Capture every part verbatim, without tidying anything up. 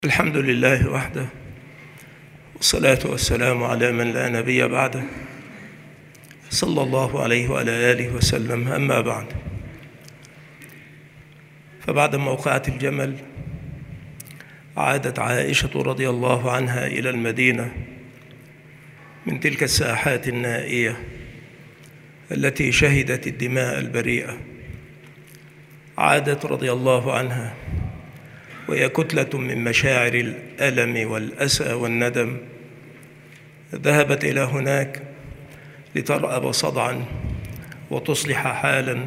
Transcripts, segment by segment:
الحمد لله وحده، والصلاة والسلام على من لا نبي بعده، صلى الله عليه وعلى آله وسلم. أما بعد، فبعد موقعة الجمل عادت عائشة رضي الله عنها إلى المدينة من تلك الساحات النائية التي شهدت الدماء البريئة. عادت رضي الله عنها وهي كتلة من مشاعر الألم والأسى والندم. ذهبت إلى هناك لترأب صدعا وتصلح حالا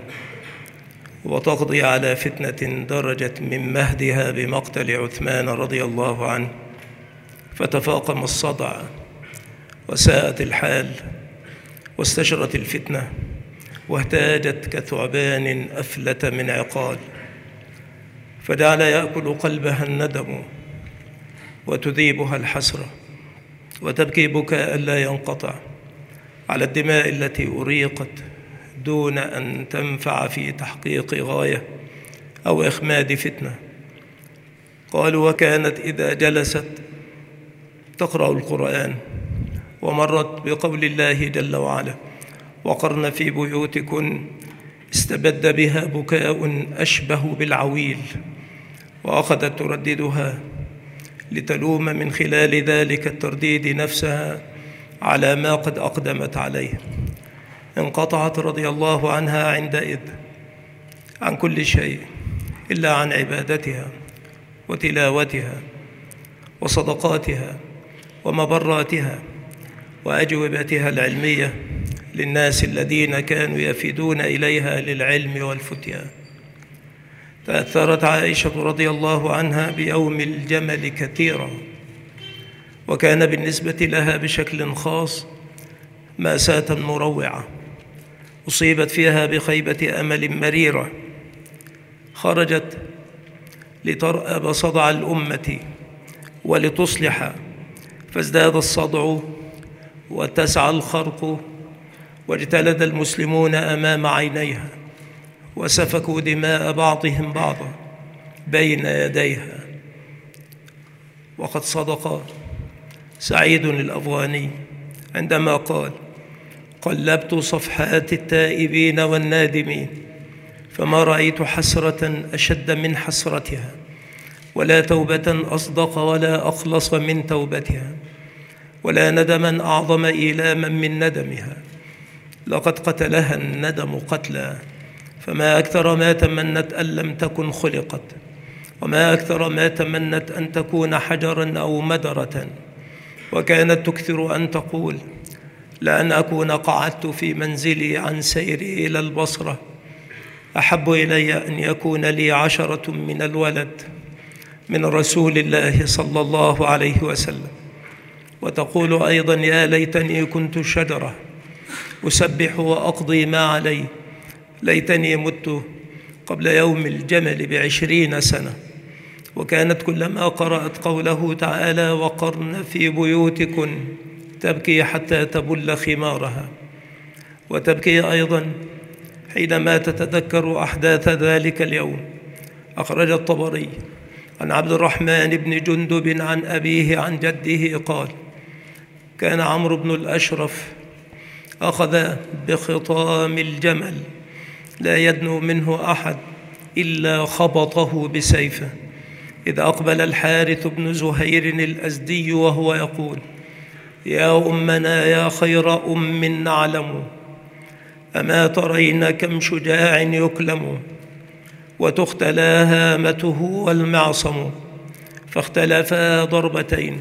وتقضي على فتنة درجت من مهدها بمقتل عثمان رضي الله عنه، فتفاقم الصدع وساءت الحال واستشرت الفتنة واهتاجت كثعبان أفلت من عقال، فجعل يأكل قلبها الندم وتذيبها الحسرة وتبكي بكاء لا ينقطع على الدماء التي أريقت دون أن تنفع في تحقيق غاية أو إخماد فتنة. قالوا: وكانت إذا جلست تقرأ القرآن ومرت بقول الله جل وعلا: وقرن في بيوتكن، استبد بها بكاء أشبه بالعويل، وأخذت ترددها لتلوم من خلال ذلك الترديد نفسها على ما قد أقدمت عليه. انقطعت رضي الله عنها عندئذ عن كل شيء إلا عن عبادتها وتلاوتها وصدقاتها ومبراتها وأجوبتها العلمية للناس الذين كانوا يفدون إليها للعلم والفتيا. تأثرت عائشة رضي الله عنها بيوم الجمل كثيرا، وكان بالنسبة لها بشكل خاص مأساة مروعة أصيبت فيها بخيبة أمل مريرة. خرجت لترأب صدع الأمة ولتصلح، فازداد الصدع واتسع الخرق واجتلد المسلمون أمام عينيها وسفكوا دماء بعضهم بعضا بين يديها. وقد صدق سعيد الأفغاني عندما قال: قلبت صفحات التائبين والنادمين فما رأيت حسرة أشد من حسرتها، ولا توبة أصدق ولا أخلص من توبتها، ولا ندما أعظم إيلاما من ندمها. لقد قتلها الندم قتلا، فما أكثر ما تمنت أن لم تكن خلقت، وما أكثر ما تمنت أن تكون حجرا أو مدرة. وكانت تكثر أن تقول: لأن أكون قعدت في منزلي عن سيري إلى البصرة أحب إلي أن يكون لي عشرة من الولد من رسول الله صلى الله عليه وسلم. وتقول أيضا: يا ليتني كنت شجرة أسبح وأقضي ما علي، ليتني مت قبل يوم الجمل بعشرين سنة. وكانت كلما قرأت قوله تعالى: وقرن في بيوتكن، تبكي حتى تبل خمارها. وتبكي أيضا حينما تتذكر أحداث ذلك اليوم. أخرج الطبري عن عبد الرحمن بن جندب عن أبيه عن جده قال: كان عمرو بن الأشرف أخذ بخطام الجمل لا يدنو منه أحد إلا خبطه بسيفه، إذ أقبل الحارث بن زهير الأزدي وهو يقول: يا أمنا يا خير أم نعلم، أما ترين كم شجاع يكلم، وتختلى هامته والمعصم، فاختلفا ضربتين،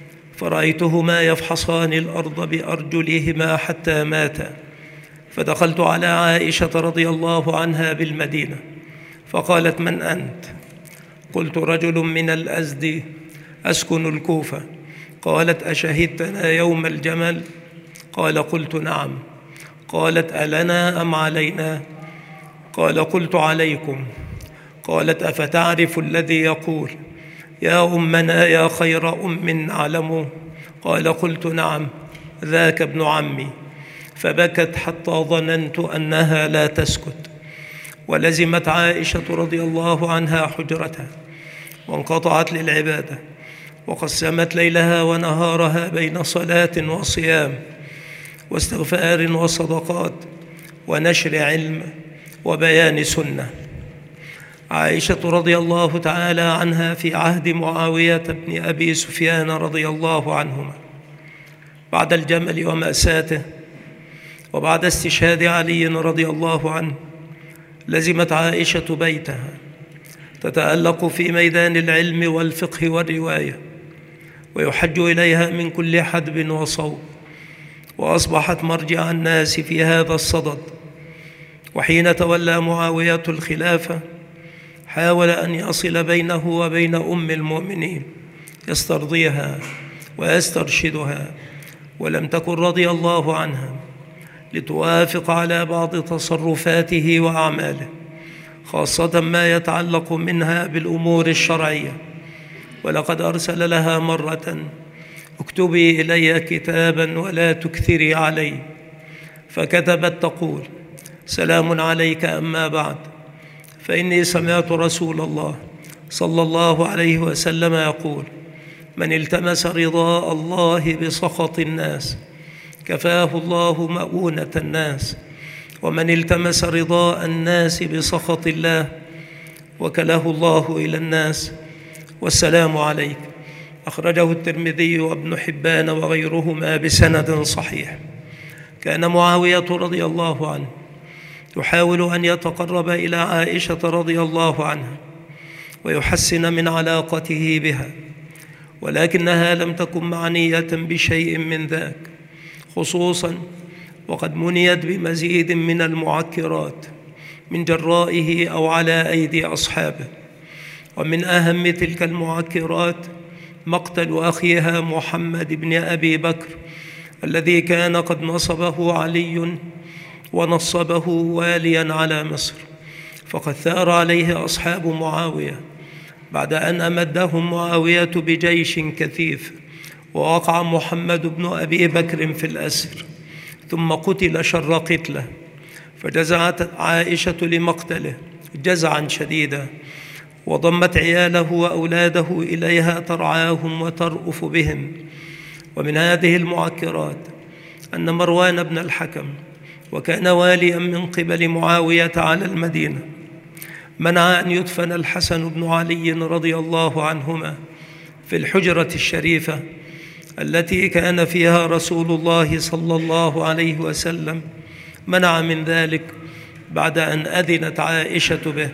فرأيتهما يفحصان الأرض بأرجلهما حتى ماتا. فدخلت على عائشة رضي الله عنها بالمدينة فقالت: من أنت؟ قلت: رجل من الأزد أسكن الكوفة. قالت: أشهدتنا يوم الجمل؟ قال: قلت: نعم. قالت: ألنا أم علينا؟ قال: قلت: عليكم. قالت: أفتعرف الذي يقول: يا أمنا يا خير أم نعلم؟ قال: قلت: نعم، ذاك ابن عمي. فبكت حتى ظننت أنها لا تسكت، ولزمت عائشة رضي الله عنها حجرتها وانقطعت للعبادة وقسمت ليلها ونهارها بين صلاة وصيام واستغفار وصدقات ونشر علم وبيان سنة. عائشة رضي الله تعالى عنها في عهد معاوية بن أبي سفيان رضي الله عنهما بعد الجمل ومأساته وبعد استشهاد علي رضي الله عنه لزمت عائشة بيتها تتألق في ميدان العلم والفقه والرواية، ويحج إليها من كل حدب وصوب، وأصبحت مرجع الناس في هذا الصدد. وحين تولى معاوية الخلافة حاول أن يصل بينه وبين أم المؤمنين يسترضيها ويسترشدها، ولم تكن رضي الله عنها لتوافق على بعض تصرفاته وأعماله، خاصة ما يتعلق منها بالأمور الشرعية. ولقد أرسل لها مرة: اكتبي إلي كتابا ولا تكثري علي، فكتبت تقول: سلام عليك، أما بعد، فإني سمعت رسول الله صلى الله عليه وسلم يقول: من التمس رضاء الله بسخط الناس كفاه الله مؤونة الناس، ومن التمس رضاء الناس بسخط الله وكله الله إلى الناس، والسلام عليك. أخرجه الترمذي وابن حبان وغيرهما بسند صحيح. كان معاوية رضي الله عنه يحاول أن يتقرب إلى عائشة رضي الله عنها ويحسن من علاقته بها، ولكنها لم تكن معنية بشيء من ذاك، خصوصاً وقد منيت بمزيد من المعكرات من جرائه أو على أيدي أصحابه. ومن أهم تلك المعكرات مقتل أخيها محمد بن أبي بكر الذي كان قد نصبه علي ونصبه واليا على مصر، فقد ثار عليه أصحاب معاوية بعد أن أمدهم معاوية بجيش كثيف، ووقع محمد بن أبي بكر في الأسر ثم قتل شر قتله، فجزعت عائشة لمقتله جزعا شديدا، وضمت عياله وأولاده إليها ترعاهم وترأف بهم. ومن هذه المعكرات أن مروان بن الحكم، وكان واليا من قبل معاوية على المدينة، منع أن يدفن الحسن بن علي رضي الله عنهما في الحجرة الشريفة التي كان فيها رسول الله صلى الله عليه وسلم، منع من ذلك بعد أن أذنت عائشة به.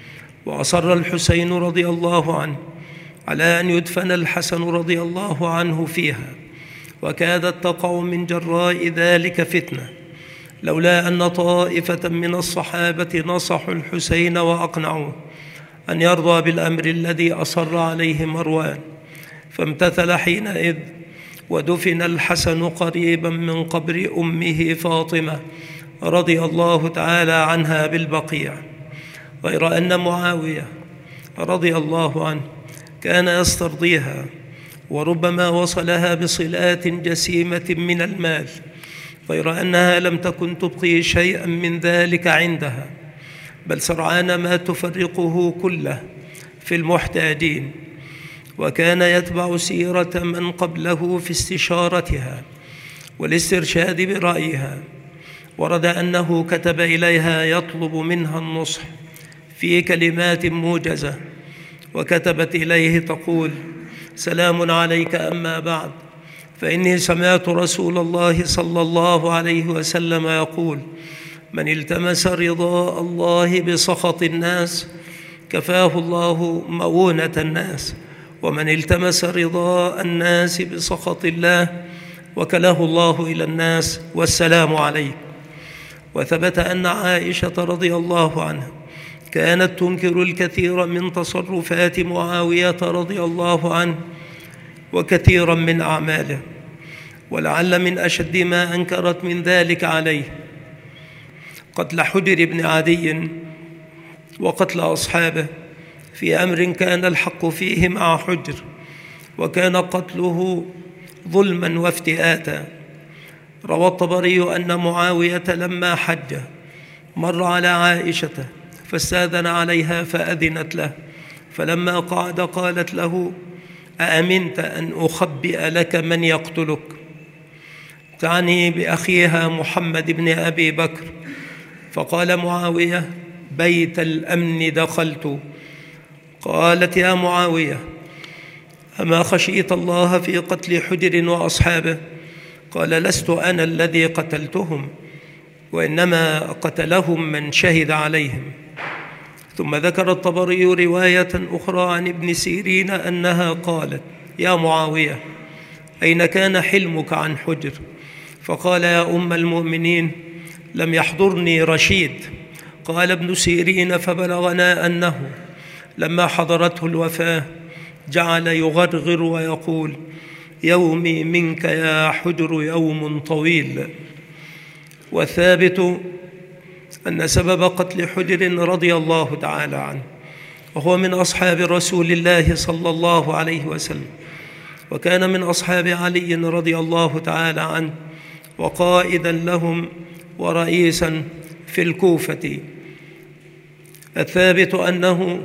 وأصر الحسين رضي الله عنه على أن يدفن الحسن رضي الله عنه فيها، وكادت تقع من جراء ذلك فتنة، لولا أن طائفة من الصحابة نصحوا الحسين وأقنعوه أن يرضى بالأمر الذي أصر عليه مروان، فامتثل حينئذ، ودفن الحسن قريبا من قبر أمه فاطمة رضي الله تعالى عنها بالبقيع. غير أن معاوية رضي الله عنه كان يسترضيها، وربما وصلها بصلات جسيمة من المال، غير أنها لم تكن تبقي شيئا من ذلك عندها، بل سرعان ما تفرقه كله في المحتاجين. وكان يتبع سيرة من قبله في استشارتها والاسترشاد برأيها. ورد أنه كتب إليها يطلب منها النصح في كلمات موجزة، وكتبت إليه تقول: سلام عليك، أما بعد، فإني سمعت رسول الله صلى الله عليه وسلم يقول: من التمس رضاء الله بسخط الناس كفاه الله مؤونة الناس، ومن التمس رضاء الناس بسخط الله وكله الله إلى الناس، والسلام عليك. وثبت أن عائشة رضي الله عنها كانت تنكر الكثير من تصرفات معاوية رضي الله عنه وكثيرا من أعماله، ولعل من أشد ما أنكرت من ذلك عليه قتل حجر بن عدي وقتل أصحابه في أمر كان الحق فيه مع حجر، وكان قتله ظلما وافتئاتا. روى الطبري أن معاوية لما حج مر على عائشة فاستأذن عليها فأذنت له، فلما قعد قالت له: أأمنت أن أخبئ لك من يقتلك؟ تعني بأخيها محمد بن أبي بكر. فقال معاوية: بيت الأمن دخلت. قالت: يا معاوية، أما خشيت الله في قتل حجر وأصحابه؟ قال: لست أنا الذي قتلتهم، وإنما قتلهم من شهد عليهم. ثم ذكر الطبري رواية أخرى عن ابن سيرين أنها قالت: يا معاوية، أين كان حلمك عن حجر؟ فقال: يا أم المؤمنين، لم يحضرني رشيد. قال ابن سيرين: فبلغنا أنه لما حضرته الوفاة جعل يغرغر ويقول: يومي منك يا حجر يوم طويل. والثابت أن سبب قتل حجر رضي الله تعالى عنه، وهو من أصحاب رسول الله صلى الله عليه وسلم، وكان من أصحاب علي رضي الله تعالى عنه، وقائدا لهم ورئيسا في الكوفة. الثابت أنه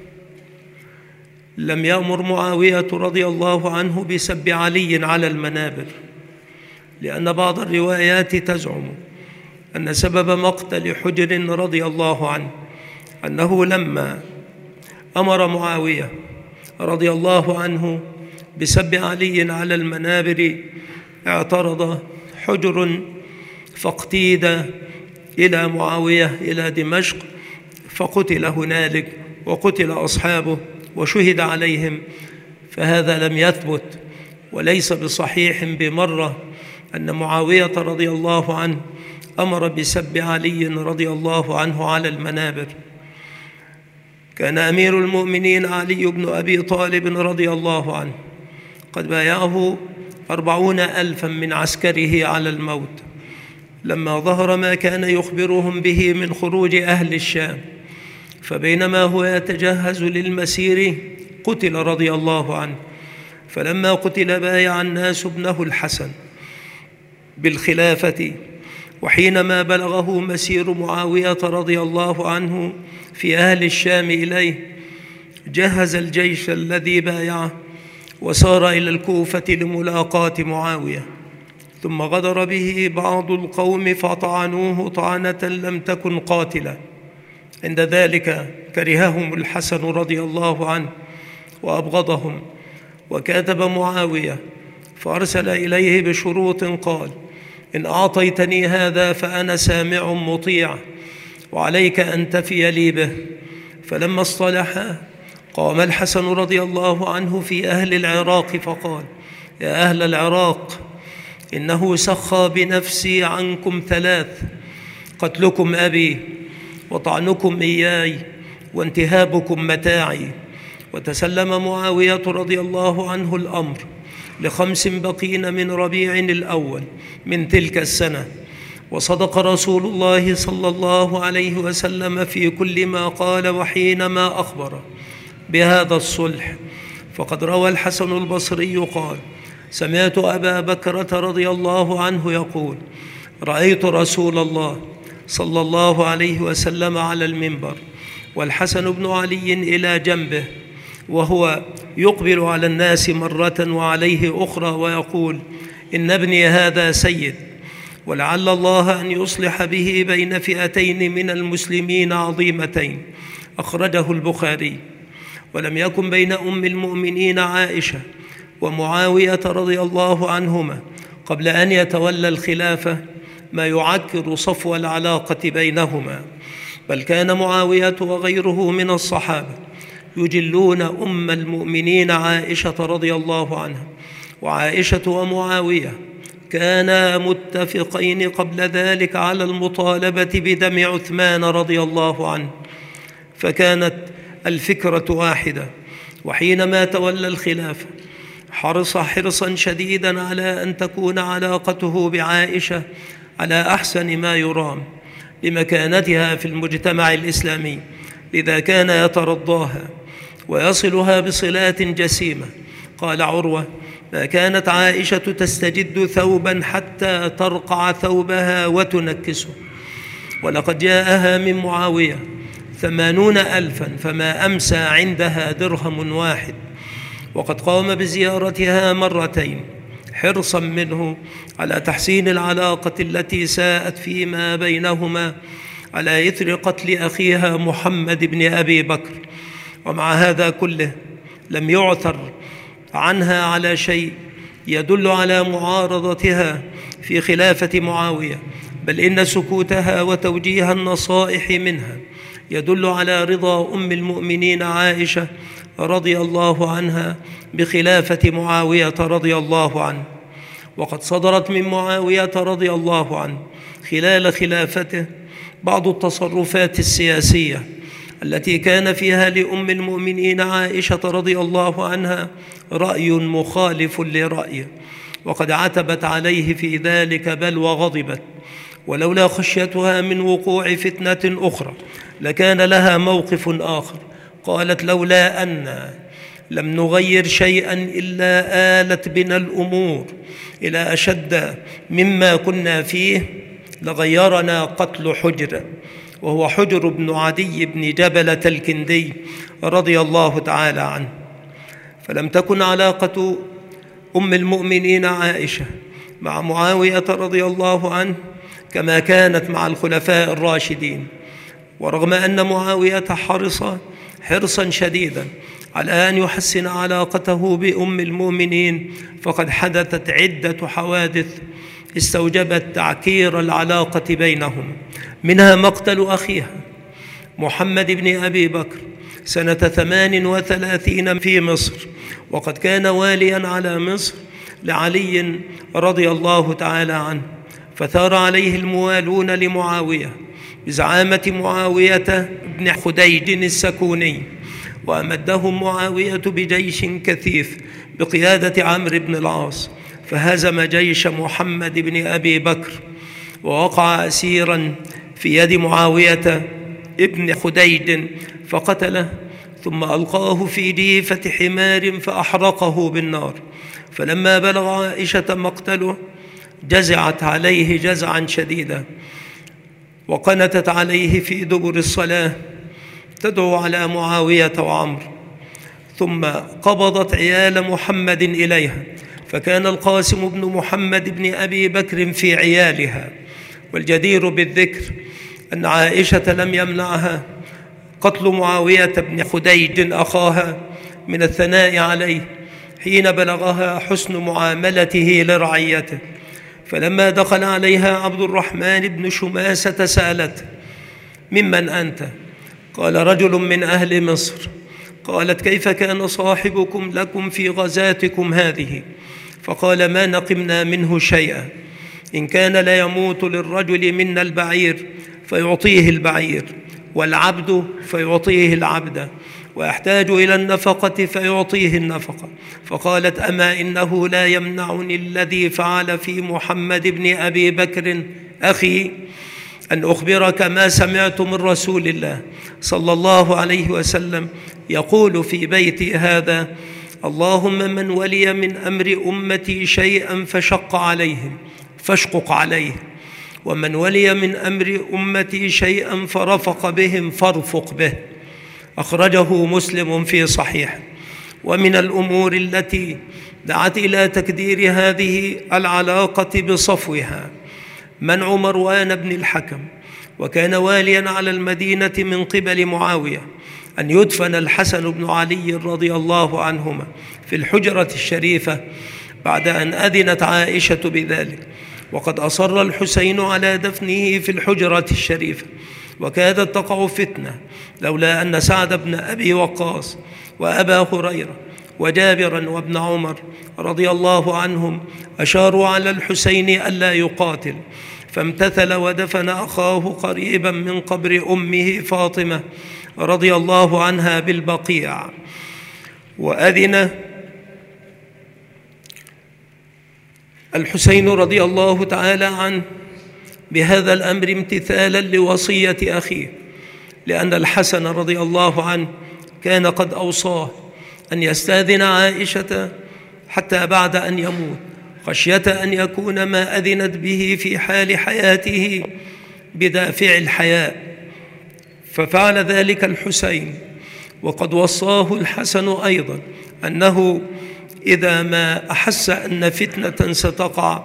لم يأمر معاوية رضي الله عنه بسب علي على المنابر، لأن بعض الروايات تزعم أن سبب مقتل حجر رضي الله عنه أنه لما أمر معاوية رضي الله عنه بسب علي على المنابر اعترض حجر فاقتيد إلى معاوية إلى دمشق، فقتل هنالك وقتل أصحابه وشهد عليهم. فهذا لم يثبت، وليس بصحيح بمرة أن معاوية رضي الله عنه أمر بسب علي رضي الله عنه على المنابر. كان أمير المؤمنين علي بن أبي طالب رضي الله عنه قد بايعه أربعون ألفا من عسكره على الموت لما ظهر ما كان يخبرهم به من خروج أهل الشام. فبينما هو يتجهز للمسير قتل رضي الله عنه. فلما قتل بايع الناس ابنه الحسن بالخلافة. وحينما بلغه مسير معاوية رضي الله عنه في أهل الشام إليه، جهز الجيش الذي بايعه وسار إلى الكوفة لملاقاة معاوية. ثم غدر به بعض القوم فطعنوه طعنة لم تكن قاتلة. عند ذلك كرههم الحسن رضي الله عنه وأبغضهم، وكاتب معاوية فأرسل إليه بشروط، قال: إن أعطيتني هذا فأنا سامع مطيع، وعليك أن تفي لي به. فلما اصطلحا قام الحسن رضي الله عنه في أهل العراق فقال: يا أهل العراق، إنه سخى بنفسي عنكم ثلاث: قتلكم أبي، وطعنكم إياي، وانتهابكم متاعي. وتسلم معاوية رضي الله عنه الأمر لخمس بقين من ربيع الأول من تلك السنة. وصدق رسول الله صلى الله عليه وسلم في كل ما قال وحينما أخبر بهذا الصلح. فقد روى الحسن البصري قال: سمعت أبا بكرة رضي الله عنه يقول: رأيت رسول الله صلى الله عليه وسلم على المنبر والحسن بن علي إلى جنبه، وهو يقبل على الناس مرة وعليه أخرى ويقول: إن ابني هذا سيد، ولعل الله أن يصلح به بين فئتين من المسلمين عظيمتين. أخرجه البخاري. ولم يكن بين أم المؤمنين عائشة ومعاوية رضي الله عنهما قبل أن يتولى الخلافة ما يعكر صفو العلاقة بينهما، بل كان معاوية وغيره من الصحابة يجلون أم المؤمنين عائشة رضي الله عنها. وعائشة ومعاوية كانا متفقين قبل ذلك على المطالبة بدم عثمان رضي الله عنه، فكانت الفكرة واحدة. وحينما تولى الخلافة حرص حرصا شديدا على أن تكون علاقته بعائشة على أحسن ما يرام لمكانتها في المجتمع الإسلامي، لذا كان يترضاها ويصلها بصلات جسيمة. قال عروة: ما كانت عائشة تستجد ثوبا حتى ترقع ثوبها وتنكسه، ولقد جاءها من معاوية ثمانون ألفا فما أمسى عندها درهم واحد. وقد قام بزيارتها مرتين حرصا منه على تحسين العلاقة التي ساءت فيما بينهما على إثر قتل أخيها محمد بن أبي بكر. ومع هذا كله لم يعثر عنها على شيء يدل على معارضتها في خلافة معاوية، بل إن سكوتها وتوجيه النصائح منها يدل على رضا أم المؤمنين عائشة رضي الله عنها بخلافة معاوية رضي الله عنه. وقد صدرت من معاوية رضي الله عنه خلال خلافته بعض التصرفات السياسية التي كان فيها لأم المؤمنين عائشة رضي الله عنها رأي مخالف لرأيه، وقد عتبت عليه في ذلك بل وغضبت، ولولا خشيتها من وقوع فتنة أخرى لكان لها موقف آخر. قالت: لولا أن لم نغير شيئا إلا آلت بنا الأمور إلى أشد مما كنا فيه لغيرنا قتل حجر، وهو حجر بن عدي بن جبلة الكندي رضي الله تعالى عنه. فلم تكن علاقة أم المؤمنين عائشة مع معاوية رضي الله عنه كما كانت مع الخلفاء الراشدين، ورغم أن معاوية حرص حرصا شديدا على أن يحسن علاقته بأم المؤمنين، فقد حدثت عدة حوادث استوجبت تعكير العلاقة بينهم، منها مقتل أخيها محمد بن أبي بكر سنة ثمان وثلاثين في مصر، وقد كان واليا على مصر لعلي رضي الله تعالى عنه، فثار عليه الموالون لمعاوية بزعامة معاوية بن خديج السكوني، وأمدهم معاوية بجيش كثيف بقيادة عمرو بن العاص، فهزم جيش محمد بن أبي بكر ووقع أسيرا في يد معاوية ابن خديج فقتله، ثم ألقاه في جيفة حمار فأحرقه بالنار. فلما بلغ عائشة مقتله جزعت عليه جزعا شديدا، وقنتت عليه في دبر الصلاة تدعو على معاوية وعمرو، ثم قبضت عيال محمد إليها، فكان القاسم بن محمد بن أبي بكر في عيالها. والجدير بالذكر أن عائشة لم يمنعها قتل معاوية بن خديج أخاها من الثناء عليه حين بلغها حسن معاملته لرعيته. فلما دخل عليها عبد الرحمن بن شماسة سألته: ممن أنت؟ قال: رجل من أهل مصر. قالت: كيف كان صاحبكم لكم في غزاتكم هذه؟ فقال: ما نقمنا منه شيئا، إن كان ليموت للرجل منا البعير فيعطيه البعير، والعبد فيعطيه العبد، ويحتاج إلى النفقة فيعطيه النفقة. فقالت: أما إنه لا يمنعني الذي فعل في محمد بن أبي بكر أخي أن أخبرك ما سمعت من رسول الله صلى الله عليه وسلم يقول في بيتي هذا: اللهم من ولي من أمر أمتي شيئا فشق عليهم فاشقق عليه، ومن ولي من أمر أمتي شيئا فرفق بهم فارفق به. أخرجه مسلم في صحيح. ومن الأمور التي دعت إلى تكدير هذه العلاقة بصفوها منع مروان بن الحكم، وكان واليا على المدينة من قبل معاوية، أن يدفن الحسن بن علي رضي الله عنهما في الحجرة الشريفة بعد أن أذنت عائشة بذلك، وقد أصر الحسين على دفنه في الحجرة الشريفة، وكادت تقع فتنة لولا أن سعد بن أبي وقاص وأبا هريرة وجابرا وابن عمر رضي الله عنهم أشاروا على الحسين ألا يقاتل، فامتثل ودفن أخاه قريبا من قبر أمه فاطمة رضي الله عنها بالبقيع. وأذن الحسين رضي الله تعالى عنه بهذا الأمر امتثالا لوصية أخيه، لأن الحسن رضي الله عنه كان قد أوصاه أن يستأذن عائشة حتى بعد أن يموت، خشية أن يكون ما أذنت به في حال حياته بدافع الحياء، ففعل ذلك الحسين. وقد وصاه الحسن أيضا أنه إذا ما أحس أن فتنة ستقع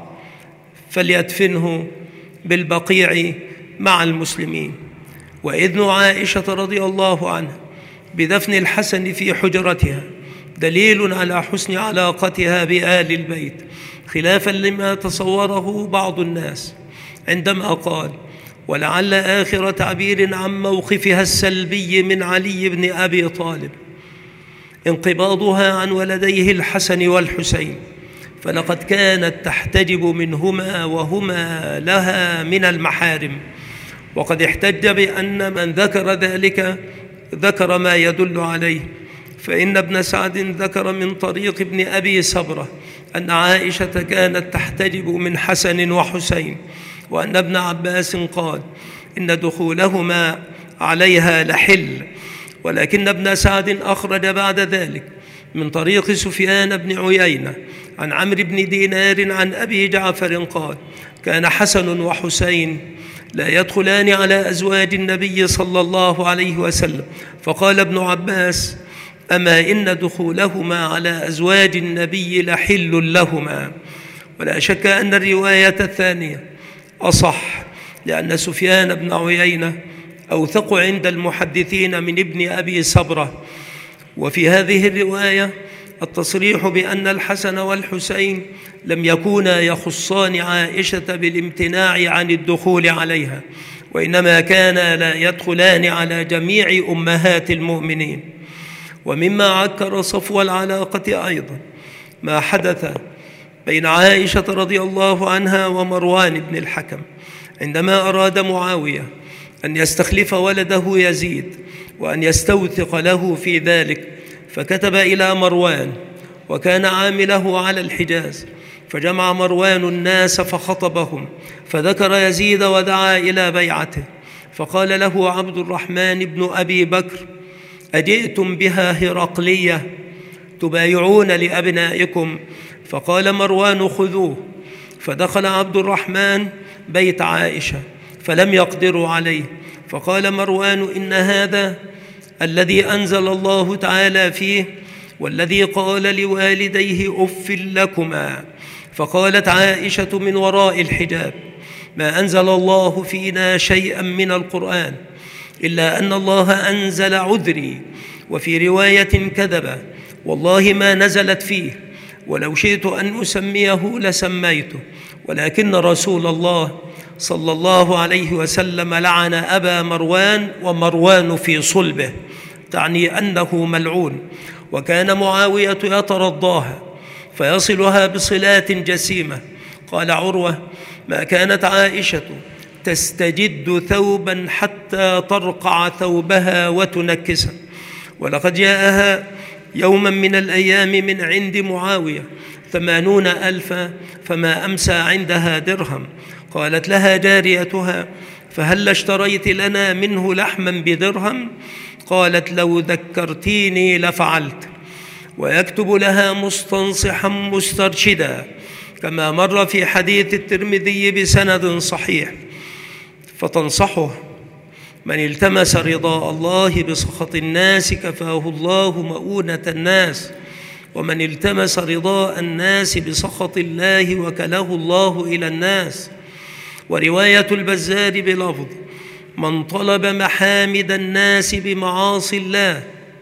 فليدفنه بالبقيع مع المسلمين. وإذن عائشة رضي الله عنها بدفن الحسن في حجرتها دليل على حسن علاقتها بآل البيت، خلافا لما تصوره بعض الناس عندما قال: ولعل آخر تعبير عن موقفها السلبي من علي بن أبي طالب انقباضها عن ولديه الحسن والحسين، فلقد كانت تحتجب منهما وهما لها من المحارم. وقد احتج بأن من ذكر ذلك ذكر ما يدل عليه، فإن ابن سعد ذكر من طريق ابن أبي سبرة أن عائشة كانت تحتجب من حسن وحسين، وأن ابن عباس قال إن دخولهما عليها لحل. ولكن ابن سعد أخرج بعد ذلك من طريق سفيان بن عيينة عن عمرو بن دينار عن أبي جعفر قال: كان حسن وحسين لا يدخلان على أزواج النبي صلى الله عليه وسلم. فقال ابن عباس: أما إن دخولهما على أزواج النبي لحل لهما. ولا شك أن الرواية الثانية أصح، لأن سفيان بن عيينة أوثق عند المحدثين من ابن أبي سبرة. وفي هذه الرواية التصريح بأن الحسن والحسين لم يكونا يخصان عائشة بالامتناع عن الدخول عليها، وإنما كانا لا يدخلان على جميع أمهات المؤمنين. ومما عكر صفو العلاقة أيضا ما حدث بين عائشة رضي الله عنها ومروان بن الحكم عندما أراد معاوية أن يستخلف ولده يزيد وأن يستوثق له في ذلك، فكتب إلى مروان وكان عامله على الحجاز، فجمع مروان الناس فخطبهم فذكر يزيد ودعا إلى بيعته، فقال له عبد الرحمن بن أبي بكر: أجئتم بها هرقلية تبايعون لأبنائكم؟ فقال مروان: خذوه. فدخل عبد الرحمن بيت عائشة فلم يقدروا عليه، فقال مروان: إن هذا الذي أنزل الله تعالى فيه والذي قال لوالديه أف لكما. فقالت عائشة من وراء الحجاب: ما أنزل الله فينا شيئا من القرآن إلا أن الله أنزل عذري. وفي رواية كذب والله ما نزلت فيه، ولو شئت أن أسميه لسميته، ولكن رسول الله صلى الله عليه وسلم لعن أبا مروان ومروان في صلبه، تعني أنه ملعون. وكان معاوية يترضاها فيصلها بصلات جسيمة. قال عروة: ما كانت عائشة تستجد ثوبا حتى ترقع ثوبها وتنكسه. ولقد جاءها يوما من الأيام من عند معاوية ثمانون ألفا فما أمسى عندها درهم. قالت لها جاريتها: فهل اشتريت لنا منه لحما بدرهم؟ قالت: لو ذكرتيني لفعلت. ويكتب لها مستنصحا مسترشدا كما مر في حديث الترمذي بسند صحيح، فتنصحه: من التمس رضاء الله بسخط الناس كفاه الله مؤونة الناس، ومن التمس رضاء الناس بسخط الله وكله الله إلى الناس. ورواية البزار بلفظ: من طلب محامد الناس بمعاصي الله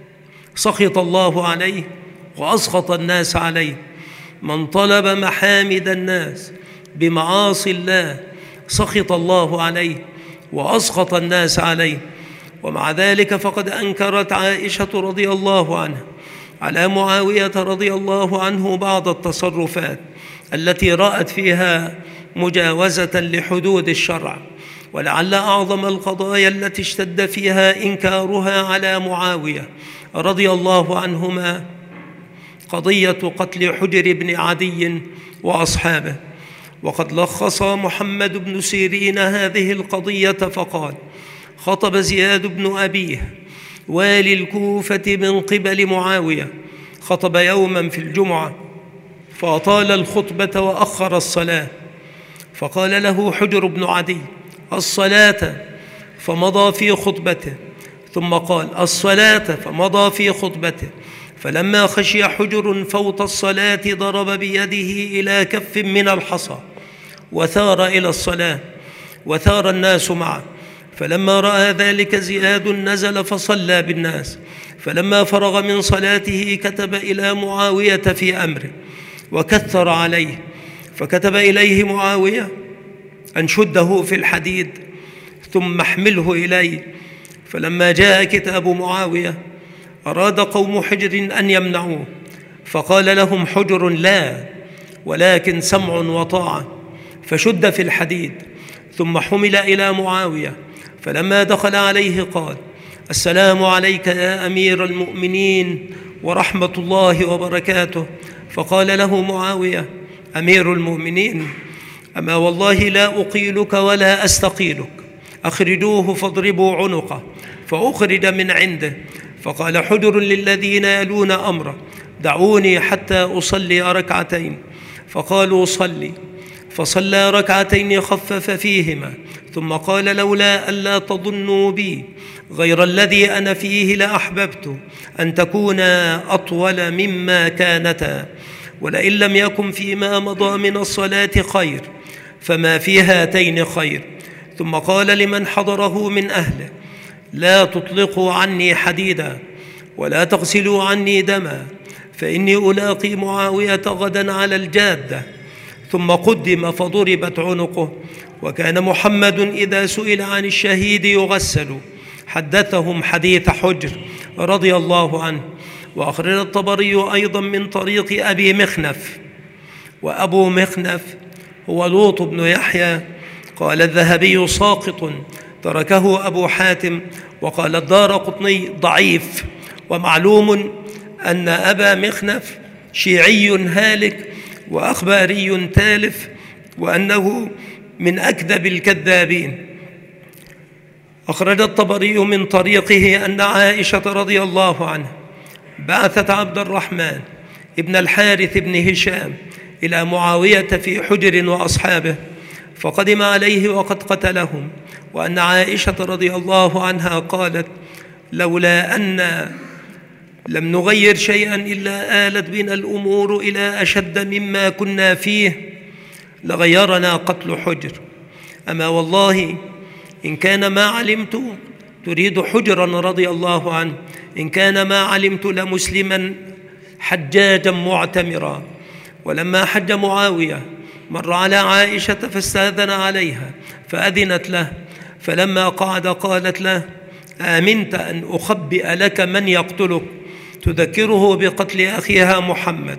سخط الله عليه وأسخط الناس عليه. من طلب محامد الناس بمعاصي الله سخط الله عليه وأسخط الناس عليه. ومع ذلك فقد أنكرت عائشة رضي الله عنها على معاوية رضي الله عنه بعض التصرفات التي رأت فيها مجاوزة لحدود الشرع. ولعل أعظم القضايا التي اشتد فيها إنكارها على معاوية رضي الله عنهما قضية قتل حجر بن عدي وأصحابه. وقد لخص محمد بن سيرين هذه القضية فقال: خطب زياد بن أبيه والي الكوفة من قبل معاوية، خطب يوما في الجمعة فأطال الخطبة وأخر الصلاة، فقال له حجر بن عدي: الصلاة، فمضى في خطبته، ثم قال: الصلاة، فمضى في خطبته، فلما خشي حجر فوت الصلاة ضرب بيده إلى كف من الحصى وثار إلى الصلاة، وثار الناس معه. فلما رأى ذلك زياد نزل فصلى بالناس. فلما فرغ من صلاته كتب إلى معاوية في أمره وكثر عليه، فكتب إليه معاوية أن شده في الحديد ثم احمله إليه. فلما جاء كتاب معاوية أراد قوم حجر أن يمنعوه، فقال لهم حجر: لا، ولكن سمع وطاعة. فشد في الحديد ثم حمل إلى معاوية. فلما دخل عليه قال: السلام عليك يا أمير المؤمنين ورحمة الله وبركاته. فقال له معاوية: أمير المؤمنين، أما والله لا أقيلك ولا أستقيلك، أخرجوه فاضربوا عنقه. فأخرج من عنده. فقال حجر للذين يلون أمره: دعوني حتى أصلي ركعتين. فقالوا: صلي. فصلى ركعتين خفف فيهما، ثم قال: لولا ألا تظنوا بي غير الذي أنا فيه لأحببت أن تكونا أطول مما كانتا، ولئن لم يكن فيما مضى من الصلاة خير فما في هاتين خير. ثم قال لمن حضره من أهله: لا تطلقوا عني حديدا ولا تغسلوا عني دما، فإني ألاقي معاوية غدا على الجادة. ثم قدم فضربت عنقه. وكان محمد إذا سئل عن الشهيد يغسل. حدثهم حديث حجر رضي الله عنه. وأخرج الطبري أيضا من طريق أبي مخنف، وأبو مخنف هو لوط بن يحيى. قال الذهبي: ساقط، تركه أبو حاتم. وقال الدارقطني: ضعيف. ومعلوم أن أبا مخنف شيعي هالك وأخباري تالف، وأنه من أكذب الكذابين. أخرج الطبري من طريقه أن عائشة رضي الله عنها بعثت عبد الرحمن ابن الحارث بن هشام إلى معاوية في حجر وأصحابه، فقدم عليه وقد قتلهم. وأن عائشة رضي الله عنها قالت: لولا أن لم نغير شيئا إلا آلت بنا الأمور إلى أشد مما كنا فيه لغيرنا قتل حجر. أما والله إن كان ما علمت، تريد حجرا رضي الله عنه، إن كان ما علمت لمسلما حجاجا معتمرا. ولما حج معاوية مر على عائشة فاستأذن عليها فأذنت له. فلما قعد قالت له: آمنت أن أخبئ لك من يقتلك تذكره بقتل أخيها محمد؟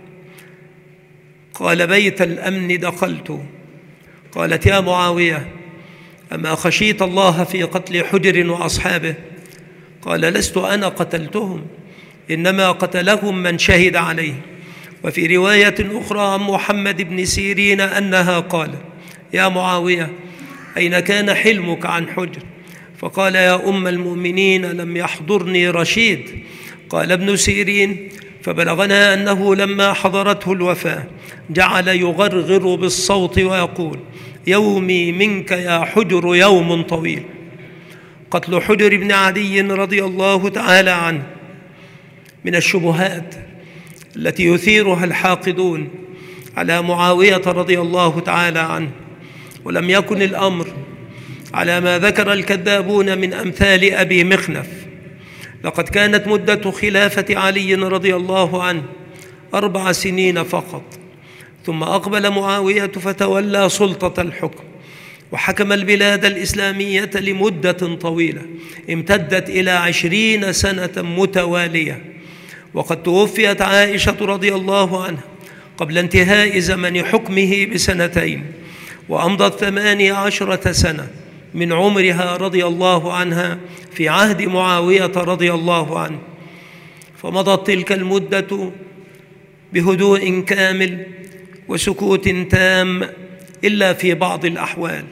قال: بيت الأمن دخلت. قالت: يا معاوية، أما خشيت الله في قتل حجر وأصحابه؟ قال: لست أنا قتلتهم، إنما قتلهم من شهد عليه. وفي رواية أخرى عن محمد بن سيرين أنها قالت: يا معاوية، أين كان حلمك عن حجر؟ فقال: يا أم المؤمنين، لم يحضرني رشيد. قال ابن سيرين: فبلغنا أنه لما حضرته الوفاة جعل يغرغر بالصوت ويقول: يومي منك يا حجر يوم طويل. قتل حجر بن عدي رضي الله تعالى عنه من الشبهات التي يثيرها الحاقدون على معاوية رضي الله تعالى عنه، ولم يكن الأمر على ما ذكر الكذابون من أمثال أبي مخنف. لقد كانت مدة خلافة علي رضي الله عنه أربع سنين فقط، ثم أقبل معاوية فتولى سلطة الحكم وحكم البلاد الإسلامية لمدة طويلة امتدت إلى عشرين سنة متوالية. وقد توفيت عائشة رضي الله عنها قبل انتهاء زمن حكمه بسنتين، وأمضت ثمانية عشرة سنة من عمرها رضي الله عنها في عهد معاوية رضي الله عنه. فمضت تلك المدة بهدوء كامل وسكوت تام، إلا في بعض الأحوال،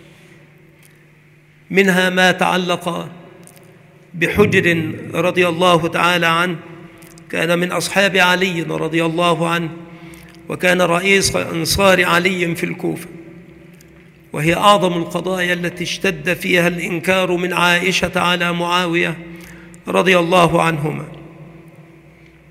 منها ما تعلق بحجر رضي الله تعالى عنه. كان من أصحاب علي رضي الله عنه، وكان رئيس أنصار علي في الكوفة، وهي أعظم القضايا التي اشتد فيها الإنكار من عائشة على معاوية رضي الله عنهما.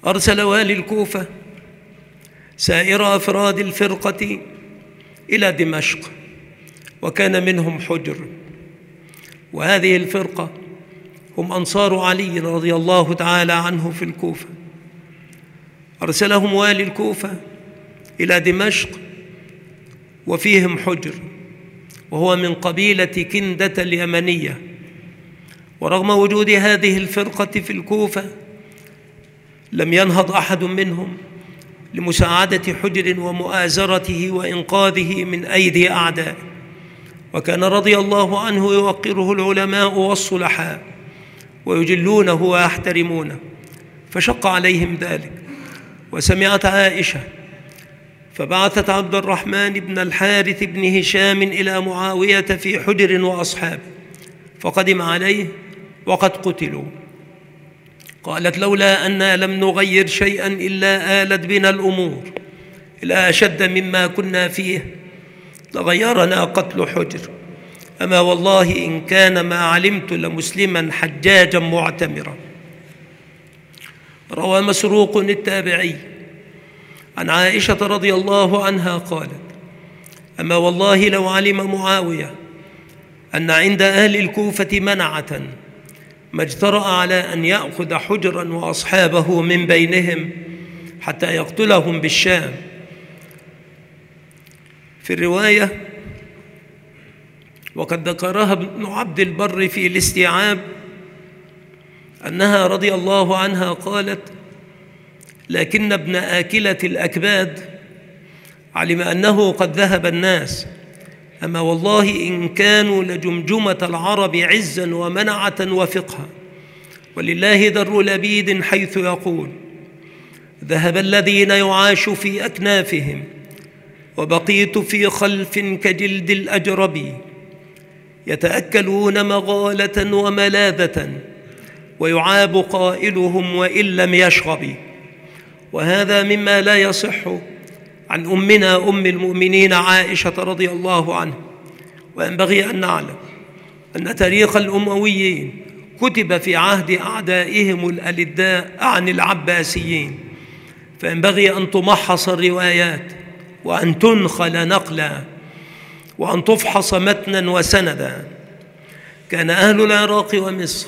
أرسل والي الكوفة سائر أفراد الفرقة إلى دمشق، وكان منهم حجر، وهذه الفرقة هم أنصار علي رضي الله تعالى عنه في الكوفة. أرسلهم والي الكوفة إلى دمشق وفيهم حجر، وهو من قبيلة كندة اليمنية. ورغم وجود هذه الفرقة في الكوفة لم ينهض أحد منهم لمساعدة حجر ومؤازرته وإنقاذه من أيدي أعدائه، وكان رضي الله عنه يوقره العلماء والصلحاء ويجلونه ويحترمونه، فشق عليهم ذلك. وسمعت عائشة فبعثت عبد الرحمن بن الحارث بن هشام إلى معاوية في حجر وأصحابه، فقدم عليه وقد قتلوا. قالت: لولا أننا لم نغير شيئا إلا آلت بنا الأمور إلى أشد مما كنا فيه لغيرنا قتل حجر، أما والله إن كان ما علمت لمسلما حجاجا معتمرا. روى مسروق التابعي عن عائشة رضي الله عنها قالت: أما والله لو علم معاوية أن عند أهل الكوفة منعة ما اجترأ على أن يأخذ حجرا وأصحابه من بينهم حتى يقتلهم بالشام. في الرواية وقد ذكرها ابن عبد البر في الاستيعاب أنها رضي الله عنها قالت: لكن ابن آكلة الأكباد علم أنه قد ذهب الناس، أما والله إن كانوا لجمجمة العرب عزا ومنعة وفقها، ولله در لبيد حيث يقول: ذهب الذين يعاش في أكنافهم وبقيت في خلف كجلد الأجرب، يتأكلون مغالة وملاذة ويعاب قائلهم وإن لم يشغب. وهذا مما لا يصح عن أمنا أم المؤمنين عائشة رضي الله عنها. وينبغي أن نعلم أن تاريخ الأمويين كتب في عهد أعدائهم الألداء عن العباسيين، فينبغي أن تمحص الروايات وأن تنخل نقلا وأن تفحص متنا وسندا. كان أهل العراق ومصر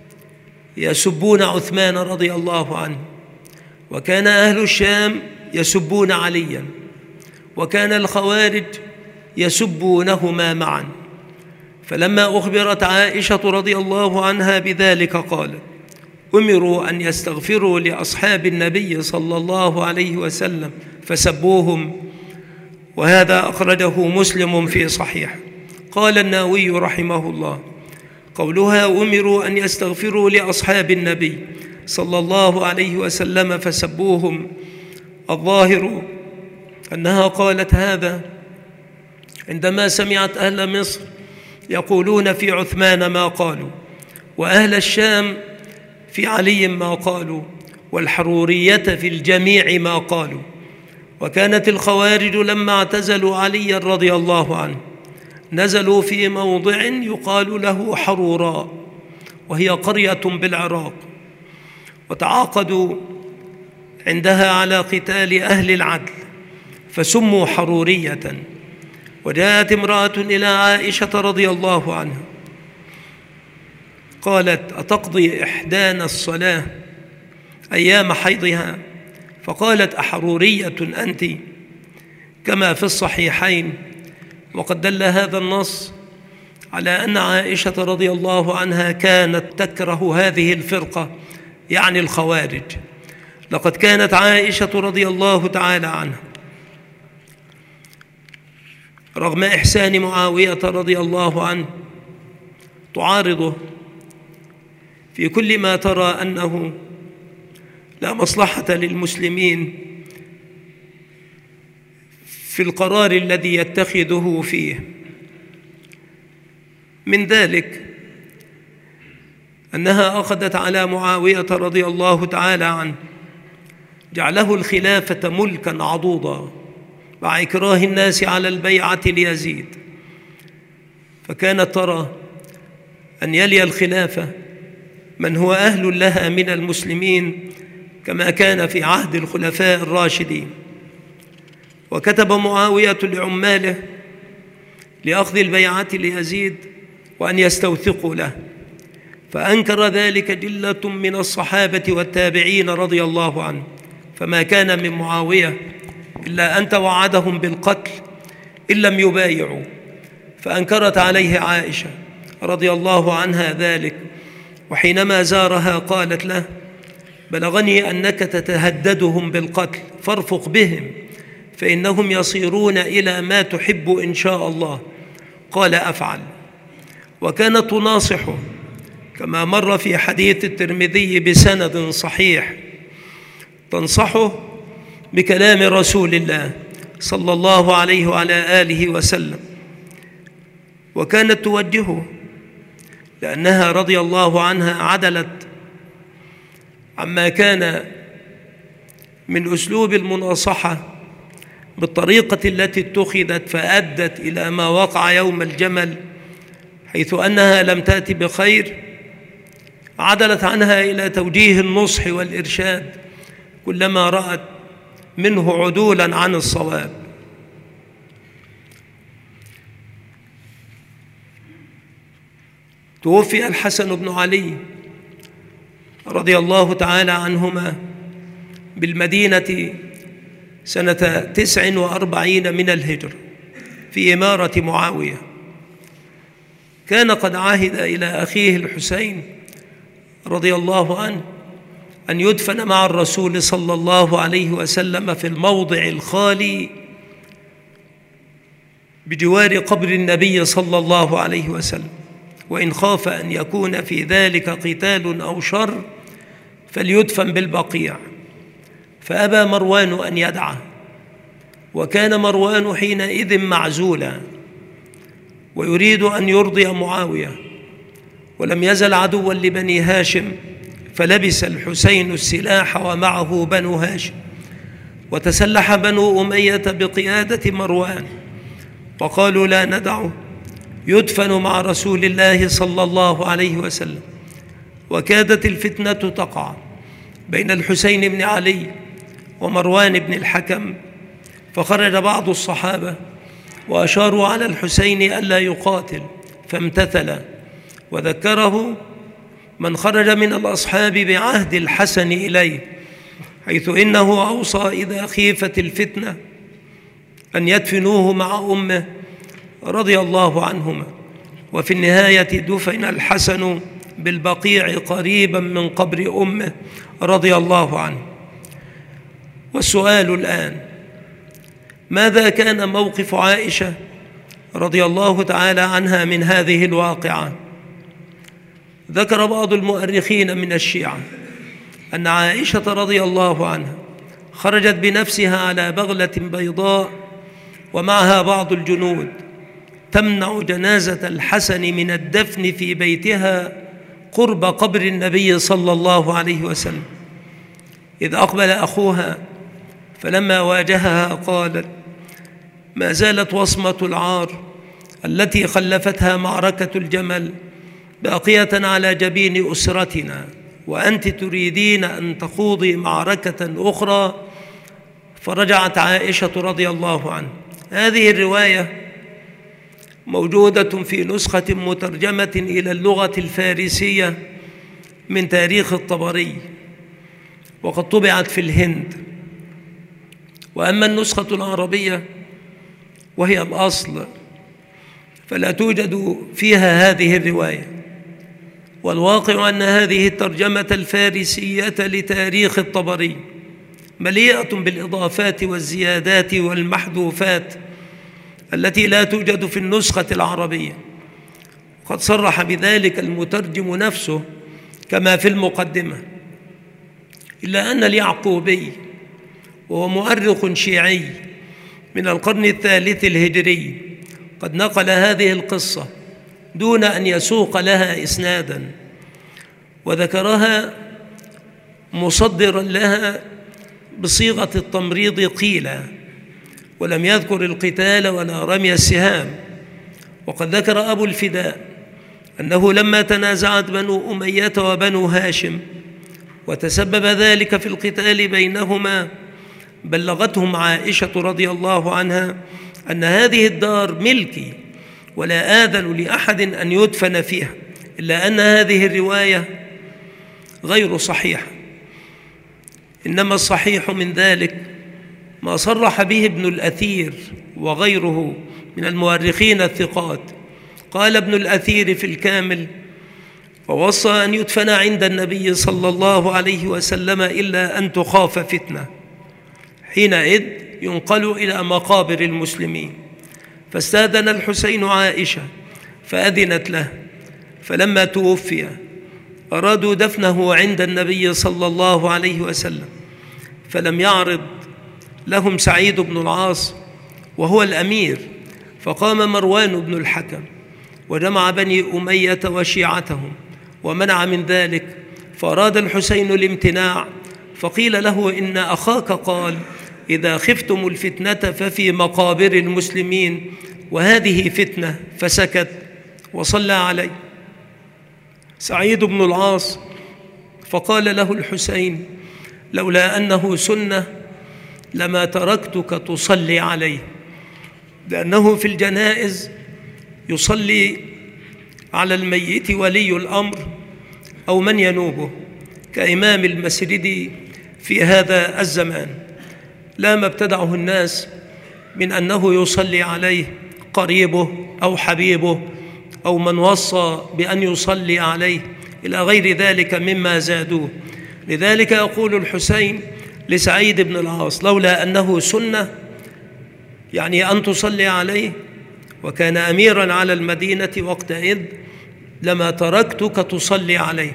يسبون عثمان رضي الله عنه، وكان أهل الشام يسبون عليا، وكان الخوارج يسبونهما معا. فلما أخبرت عائشة رضي الله عنها بذلك قالت: أمروا أن يستغفروا لأصحاب النبي صلى الله عليه وسلم فسبوهم، وهذا أخرجه مسلم في صحيح. قال النووي رحمه الله: قولها أمروا أن يستغفروا لأصحاب النبي صلى الله عليه وسلم فسبوهم، الظاهر أنها قالت هذا عندما سمعت أهل مصر يقولون في عثمان ما قالوا، وأهل الشام في علي ما قالوا، والحرورية في الجميع ما قالوا. وكانت الخوارج لما اعتزلوا علي رضي الله عنه نزلوا في موضع يقال له حروراء، وهي قرية بالعراق، وتعاقدوا عندها على قتال أهل العدل فسموا حرورية. وجاءت امرأة إلى عائشة رضي الله عنها قالت: أتقضي إحدانا الصلاة أيام حيضها؟ فقالت: أحرورية أنت؟ كما في الصحيحين. وقد دل هذا النص على أن عائشة رضي الله عنها كانت تكره هذه الفرقة، يعني الخوارج. لقد كانت عائشة رضي الله تعالى عنها رغم إحسان معاوية رضي الله عنه تعارضه في كل ما ترى أنه لا مصلحة للمسلمين في القرار الذي يتخذه فيه. من ذلك أنها أخذت على معاوية رضي الله تعالى عنه جعله الخلافة ملكا عضوضا مع إكراه الناس على البيعة ليزيد، فكانت ترى أن يلي الخلافة من هو أهل لها من المسلمين كما كان في عهد الخلفاء الراشدين. وكتب معاوية لعماله لأخذ البيعة ليزيد وأن يستوثقوا له، فأنكر ذلك جلة من الصحابة والتابعين رضي الله عنه، فما كان من معاوية إلا أن توعدهم بالقتل إن لم يبايعوا. فأنكرت عليه عائشة رضي الله عنها ذلك، وحينما زارها قالت له: بلغني أنك تتهددهم بالقتل فارفق بهم فإنهم يصيرون إلى ما تحب إن شاء الله. قال: أفعل. وكانت تناصحه كما مر في حديث الترمذي بسند صحيح، تنصحه بكلام رسول الله صلى الله عليه وعلى آله وسلم، وكانت توجهه لأنها رضي الله عنها عدلت عما كان من أسلوب المناصحة بالطريقة التي اتخذت فأدت إلى ما وقع يوم الجمل، حيث أنها لم تأتي بخير. عدلت عنها إلى توجيه النصح والإرشاد كلما رأت منه عدولا عن الصواب. توفي الحسن بن علي رضي الله تعالى عنهما بالمدينة سنة تسع وأربعين من الهجرة في إمارة معاوية. كان قد عهد إلى أخيه الحسين رضي الله عنه أن يدفن مع الرسول صلى الله عليه وسلم في الموضع الخالي بجوار قبر النبي صلى الله عليه وسلم، وإن خاف أن يكون في ذلك قتال أو شر فليدفن بالبقيع. فأبى مروان أن يدعه، وكان مروان حينئذ معزولا ويريد أن يرضي معاوية، ولم يزل عدوا لبني هاشم، فلبس الحسين السلاح ومعه بنو هاشم، وتسلح بنو أمية بقيادة مروان، وقالوا: لا ندعه يدفن مع رسول الله صلى الله عليه وسلم. وكادت الفتنة تقع بين الحسين بن علي ومروان بن الحكم، فخرج بعض الصحابة وأشاروا على الحسين ألا يقاتل، فامتثل، وذكره من خرج من الأصحاب بعهد الحسن إليه، حيث إنه أوصى إذا خيفت الفتنة أن يدفنوه مع أمه رضي الله عنهما. وفي النهاية دفن الحسن بالبقيع قريبا من قبر أمه رضي الله عنه. والسؤال الآن: ماذا كان موقف عائشة رضي الله تعالى عنها من هذه الواقعة؟ ذكر بعض المؤرخين من الشيعة أن عائشة رضي الله عنها خرجت بنفسها على بغلة بيضاء ومعها بعض الجنود تمنع جنازة الحسن من الدفن في بيتها قرب قبر النبي صلى الله عليه وسلم، إذ أقبل أخوها فلما واجهها قالت: ما زالت وصمة العار التي خلفتها معركة الجمل باقية على جبين أسرتنا، وأنت تريدين أن تخوضي معركة أخرى. فرجعت عائشة رضي الله عنها. هذه الرواية موجودة في نسخة مترجمة إلى اللغة الفارسية من تاريخ الطبري، وقد طبعت في الهند. وأما النسخة العربية وهي الأصل فلا توجد فيها هذه الرواية. والواقع أن هذه الترجمة الفارسية لتاريخ الطبري مليئة بالإضافات والزيادات والمحذوفات التي لا توجد في النسخة العربية. قد صرح بذلك المترجم نفسه كما في المقدمة، إلا أن اليعقوبي وهو مؤرخ شيعي من القرن الثالث الهجري قد نقل هذه القصة دون أن يسوق لها إسنادا، وذكرها مصدرا لها بصيغة التمريض قيل، ولم يذكر القتال ولا رمي السهام. وقد ذكر أبو الفداء أنه لما تنازعت بنو أمية وبنو هاشم وتسبب ذلك في القتال بينهما. بلغتهم عائشة رضي الله عنها أن هذه الدار ملكي ولا آذن لأحد أن يدفن فيها، إلا أن هذه الرواية غير صحيحة، إنما الصحيح من ذلك ما صرح به ابن الأثير وغيره من المؤرخين الثقات. قال ابن الأثير في الكامل: ووصى أن يدفن عند النبي صلى الله عليه وسلم إلا أن تخاف فتنة، حينئذ ينقل إلى مقابر المسلمين. فاستأذن الحسين عائشة فأذنت له، فلما توفي أرادوا دفنه عند النبي صلى الله عليه وسلم، فلم يعرض لهم سعيد بن العاص وهو الأمير، فقام مروان بن الحكم وجمع بني أمية وشيعتهم ومنع من ذلك، فأراد الحسين الامتناع، فقيل له: إن أخاك قال: إذا خفتم الفتنة ففي مقابر المسلمين، وهذه فتنة، فسكت وصلى عليه سعيد بن العاص. فقال له الحسين: لولا أنه سنة لما تركتك تصلي عليه، لأنه في الجنائز يصلي على الميت ولي الأمر أو من ينوبه كإمام المسجد في هذا الزمان، لا ما ابتدعه الناس من أنه يصلي عليه قريبه أو حبيبه أو من وصى بأن يصلي عليه إلى غير ذلك مما زادوه. لذلك يقول الحسين لسعيد بن العاص: لولا أنه سنة، يعني أن تصلي عليه، وكان أميراً على المدينة وقتئذ، لما تركتك تصلي عليه.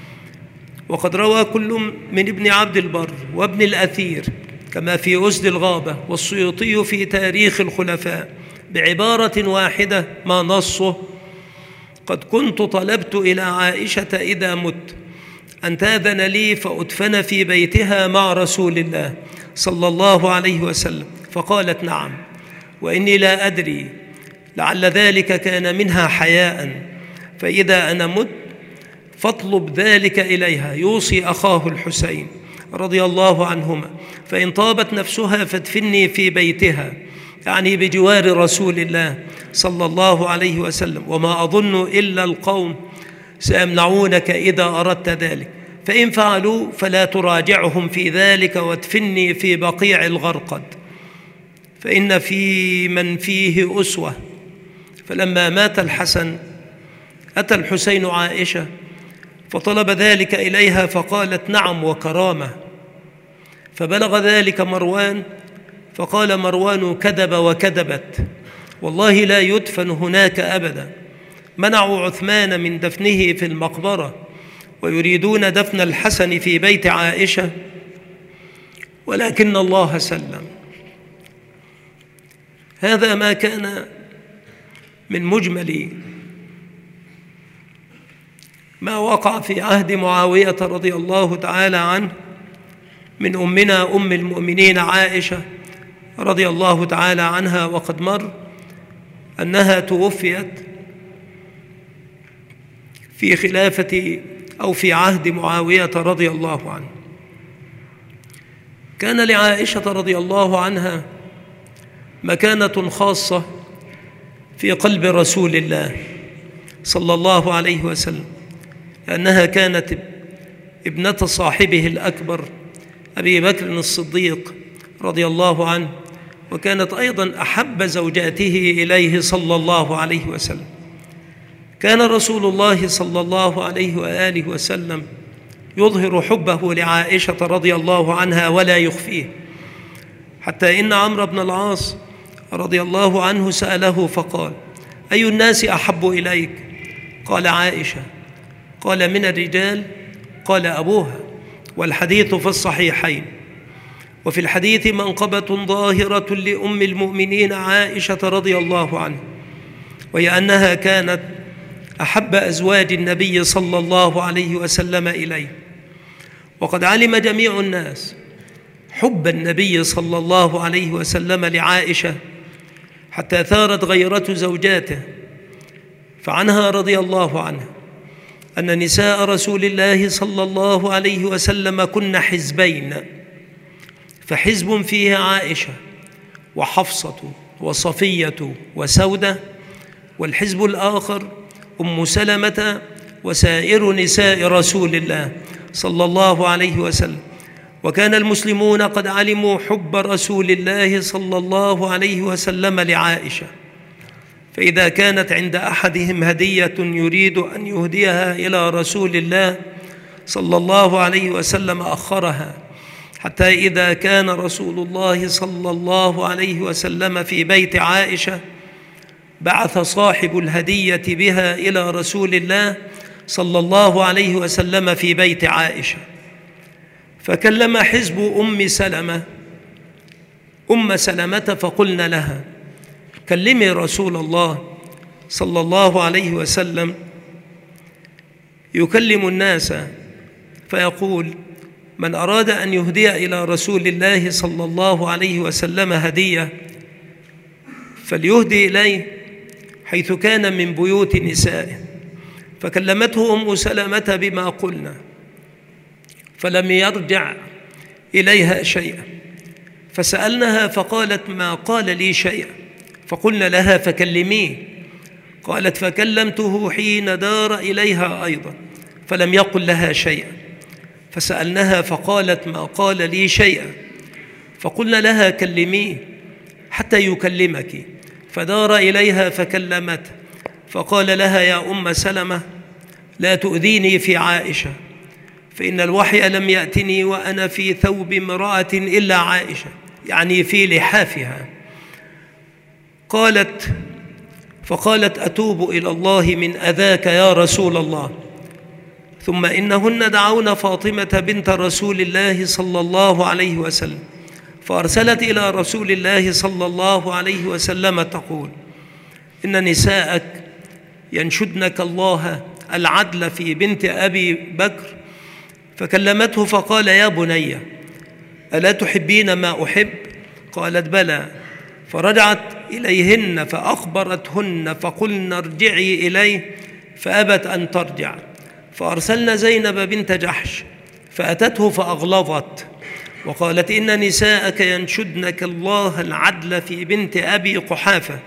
وقد روى كل من ابن عبد البر وابن الأثير كما في أسد الغابة والسيوطي في تاريخ الخلفاء بعبارة واحدة ما نصه: قد كنت طلبت إلى عائشة إذا مت أن تأذن لي فأدفن في بيتها مع رسول الله صلى الله عليه وسلم، فقالت: نعم، وإني لا أدري، لعل ذلك كان منها حياء، فإذا أنا مت فاطلب ذلك إليها، يوصي أخاه الحسين رضي الله عنهما، فإن طابت نفسها فادفني في بيتها، يعني بجوار رسول الله صلى الله عليه وسلم، وما أظن إلا القوم سيمنعونك إذا أردت ذلك، فإن فعلوا فلا تراجعهم في ذلك، وادفني في بقيع الغرقد، فإن في من فيه أسوة. فلما مات الحسن أتى الحسين عائشة فطلب ذلك إليها، فقالت: نعم وكرامة. فبلغ ذلك مروان، فقال مروان: كذب وكذبت، والله لا يدفن هناك أبدا. منعوا عثمان من دفنه في المقبرة ويريدون دفن الحسن في بيت عائشة، ولكن الله سلم. هذا ما كان من مجمل ما وقع في عهد معاوية رضي الله تعالى عنه من أمنا أم المؤمنين عائشة رضي الله تعالى عنها. وقد مر أنها توفيت في خلافة أو في عهد معاوية رضي الله عنه. كان لعائشة رضي الله عنها مكانة خاصة في قلب رسول الله صلى الله عليه وسلم، لأنها كانت ابنة صاحبه الأكبر أبي بكر الصديق رضي الله عنه، وكانت أيضا أحب زوجاته إليه صلى الله عليه وسلم. كان رسول الله صلى الله عليه وآله وسلم يظهر حبه لعائشة رضي الله عنها ولا يخفيه، حتى إن عمرو بن العاص رضي الله عنه سأله فقال: أي الناس أحب إليك؟ قال: عائشة. قال: من الرجال؟ قال: أبوها. والحديث في الصحيحين. وفي الحديث منقبة ظاهرة لأم المؤمنين عائشة رضي الله عنها، وهي أنها كانت أحب أزواج النبي صلى الله عليه وسلم إليه. وقد علم جميع الناس حب النبي صلى الله عليه وسلم لعائشة، حتى ثارت غيرة زوجاته. فعنها رضي الله عنها أن نساء رسول الله صلى الله عليه وسلم كن حزبين، فحزب فيه عائشة وحفصة وصفية وسودة، والحزب الآخر أم سلمة وسائر نساء رسول الله صلى الله عليه وسلم. وكان المسلمون قد علموا حب رسول الله صلى الله عليه وسلم لعائشة، فإذا كانت عند أحدهم هدية يريد أن يهديها إلى رسول الله صلى الله عليه وسلم أخرها، حتى إذا كان رسول الله صلى الله عليه وسلم في بيت عائشة بعث صاحب الهدية بها إلى رسول الله صلى الله عليه وسلم في بيت عائشة، فكلم حزب أم سلمة أم سلمة فقلنا لها: كلمي رسول الله صلى الله عليه وسلم يكلم الناس فيقول: من أراد أن يهدي إلى رسول الله صلى الله عليه وسلم هدية فليهدي إليه حيث كان من بيوت نسائه. فكلمته أم سلمة بما قلنا، فلم يرجع إليها شيئا، فسألناها فقالت: ما قال لي شيئا. فقلنا لها: فكلميه. قالت: فكلمته حين دار إليها أيضا فلم يقل لها شيئا. فسألناها فقالت: ما قال لي شيئا. فقلنا لها: كلميه حتى يكلمك. فدار إليها فكلمته، فقال لها: يا أم سلمة، لا تؤذيني في عائشة، فإن الوحي لم يأتني وأنا في ثوب امرأة إلا عائشة، يعني في لحافها. قالت فقالت: أتوب إلى الله من أذاك يا رسول الله. ثم إنهن دعون فاطمة بنت رسول الله صلى الله عليه وسلم، فأرسلت إلى رسول الله صلى الله عليه وسلم تقول: إن نساءك ينشدنك الله العدل في بنت أبي بكر. فكلمته فقال: يا بني، ألا تحبين ما أحب؟ قالت: بلى. فرجعت إليهن فأخبرتهن فقلن: ارجعي إليه، فأبت أن ترجع. فأرسلنا زينب بنت جحش فأتته فأغلظت وقالت: إن نساءك ينشدنك الله العدل في بنت أبي قحافة.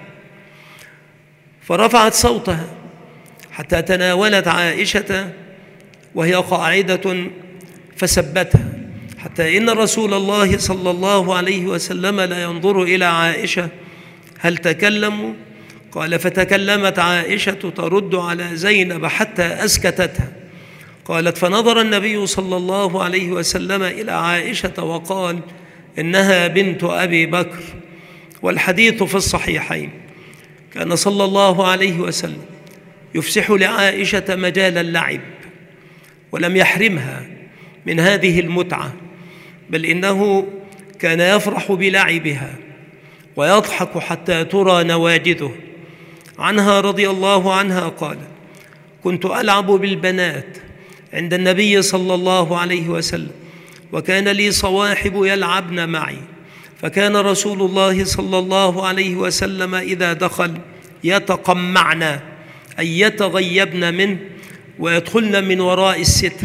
فرفعت صوتها حتى تناولت عائشة وهي قاعدة فسبتها، حتى إن رسول الله صلى الله عليه وسلم لا ينظر إلى عائشة هل تكلموا؟ قال: فتكلمت عائشة ترد على زينب حتى أسكتتها. قالت: فنظر النبي صلى الله عليه وسلم إلى عائشة وقال: إنها بنت أبي بكر. والحديث في الصحيحين. كان صلى الله عليه وسلم يفسح لعائشة مجال اللعب ولم يحرمها من هذه المتعة، بل إنه كان يفرح بلعبها ويضحك حتى ترى نواجذه. عنها رضي الله عنها قالت: كنت ألعب بالبنات عند النبي صلى الله عليه وسلم، وكان لي صواحب يلعبن معي، فكان رسول الله صلى الله عليه وسلم إذا دخل يتقمعن، أي يتغيبن منه ويدخلن من وراء الستر،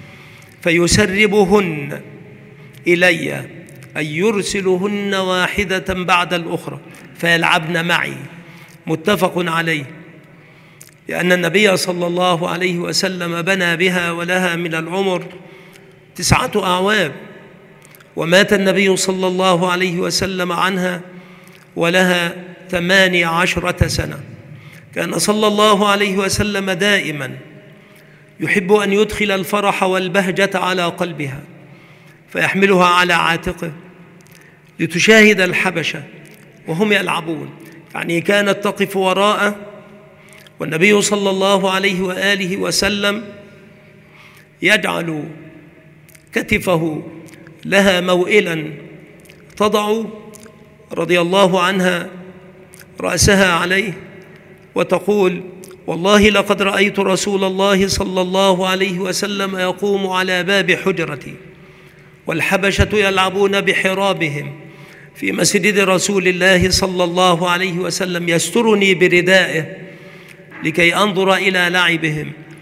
فيسربهن إلي، أي يرسلهن واحدة بعد الأخرى فيلعبن معي. متفق عليه، لأن النبي صلى الله عليه وسلم بنى بها ولها من العمر تسعة أعوام، ومات النبي صلى الله عليه وسلم عنها ولها ثماني عشرة سنة. كان صلى الله عليه وسلم دائما يحب أن يدخل الفرح والبهجة على قلبها، فيحملها على عاتقه لتشاهد الحبشة وهم يلعبون، يعني كانت تقف وراءه، والنبي صلى الله عليه وآله وسلم يجعل كتفه لها موئلا تضع رضي الله عنها رأسها عليه وتقول: والله لقد رأيت رسول الله صلى الله عليه وسلم يقوم على باب حجرتي والحبشة يلعبون بحرابهم في مسجد رسول الله صلى الله عليه وسلم، يسترني بردائه لكي أنظر إلى لعبهم،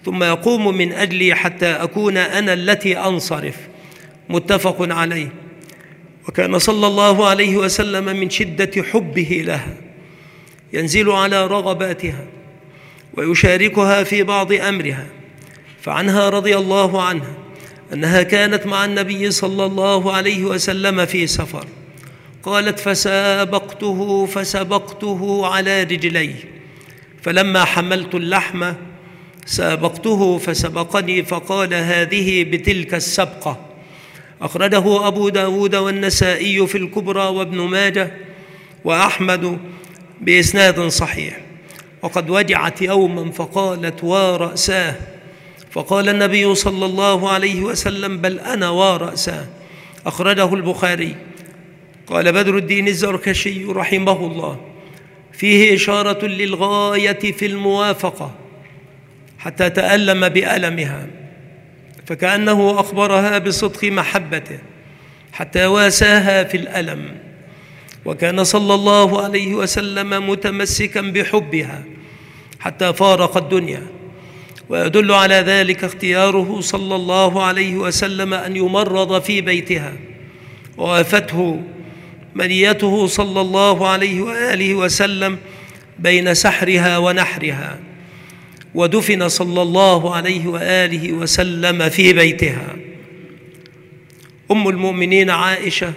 ثم يقوم من أجلي حتى أكون أنا التي أنصرف. متفق عليه. وكان صلى الله عليه وسلم من شدة حبه لها ينزل على رغباتها ويشاركها في بعض أمرها. فعنها رضي الله عنها أنها كانت مع النبي صلى الله عليه وسلم في سفر، قالت: فسابقته فسبقته على رجلي، فلما حملت اللحم سابقته فسبقني، فقال: هذه بتلك السبقة. أخرجه أبو داود والنسائي في الكبرى وابن ماجه وأحمد بإسناد صحيح. وقد وجعت يوما فقالت: ورأساه، فقال النبي صلى الله عليه وسلم: بل أنا ورأساه. أخرجه البخاري. قال بدر الدين الزركشي رحمه الله: فيه إشارة للغاية في الموافقة حتى تألم بألمها، فكأنه أخبرها بصدق محبته حتى واساها في الألم. وكان صلى الله عليه وسلم متمسكا بحبها حتى فارق الدنيا. ويدل على ذلك اختياره صلى الله عليه وسلم أن يمرض في بيتها، ووافته منيته صلى الله عليه وآله وسلم بين سحرها ونحرها، ودفن صلى الله عليه وآله وسلم في بيتها. أم المؤمنين عائشة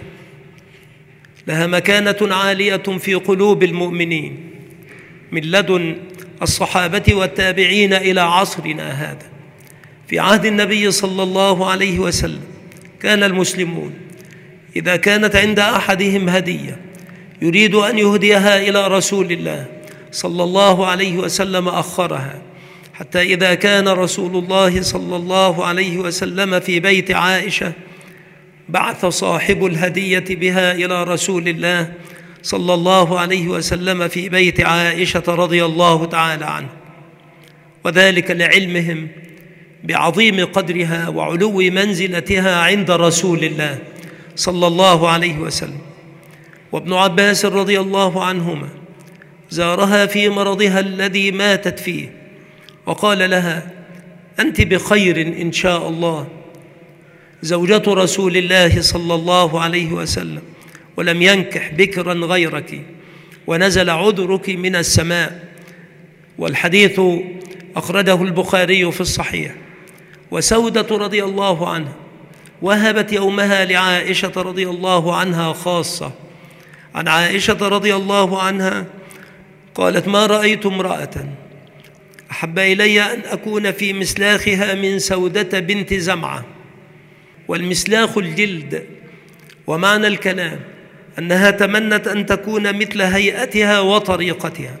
لها مكانة عالية في قلوب المؤمنين من لدن الصحابة والتابعين إلى عصرنا هذا. في عهد النبي صلى الله عليه وسلم كان المسلمون إذا كانت عند أحدهم هدية يريد أن يهديها إلى رسول الله صلى الله عليه وسلم أخرها، حتى إذا كان رسول الله صلى الله عليه وسلم في بيت عائشة بعث صاحب الهدية بها إلى رسول الله صلى الله عليه وسلم في بيت عائشة رضي الله تعالى عنه، وذلك لعلمهم بعظيم قدرها وعلو منزلتها عند رسول الله صلى الله عليه وسلم. وابن عباس رضي الله عنهما زارها في مرضها الذي ماتت فيه وقال لها: أنت بخير إن شاء الله، زوجة رسول الله صلى الله عليه وسلم، ولم ينكح بكرا غيرك، ونزل عذرك من السماء. والحديث أخرجه البخاري في الصحيح. وسودة رضي الله عنها وهبت يومها لعائشة رضي الله عنها خاصة. عن عائشة رضي الله عنها قالت: ما رأيت امرأة أحب إلي أن أكون في مسلاخها من سودة بنت زمعة. والمسلاخ الجلد، ومعنى الكلام أنها تمنت أن تكون مثل هيئتها وطريقتها.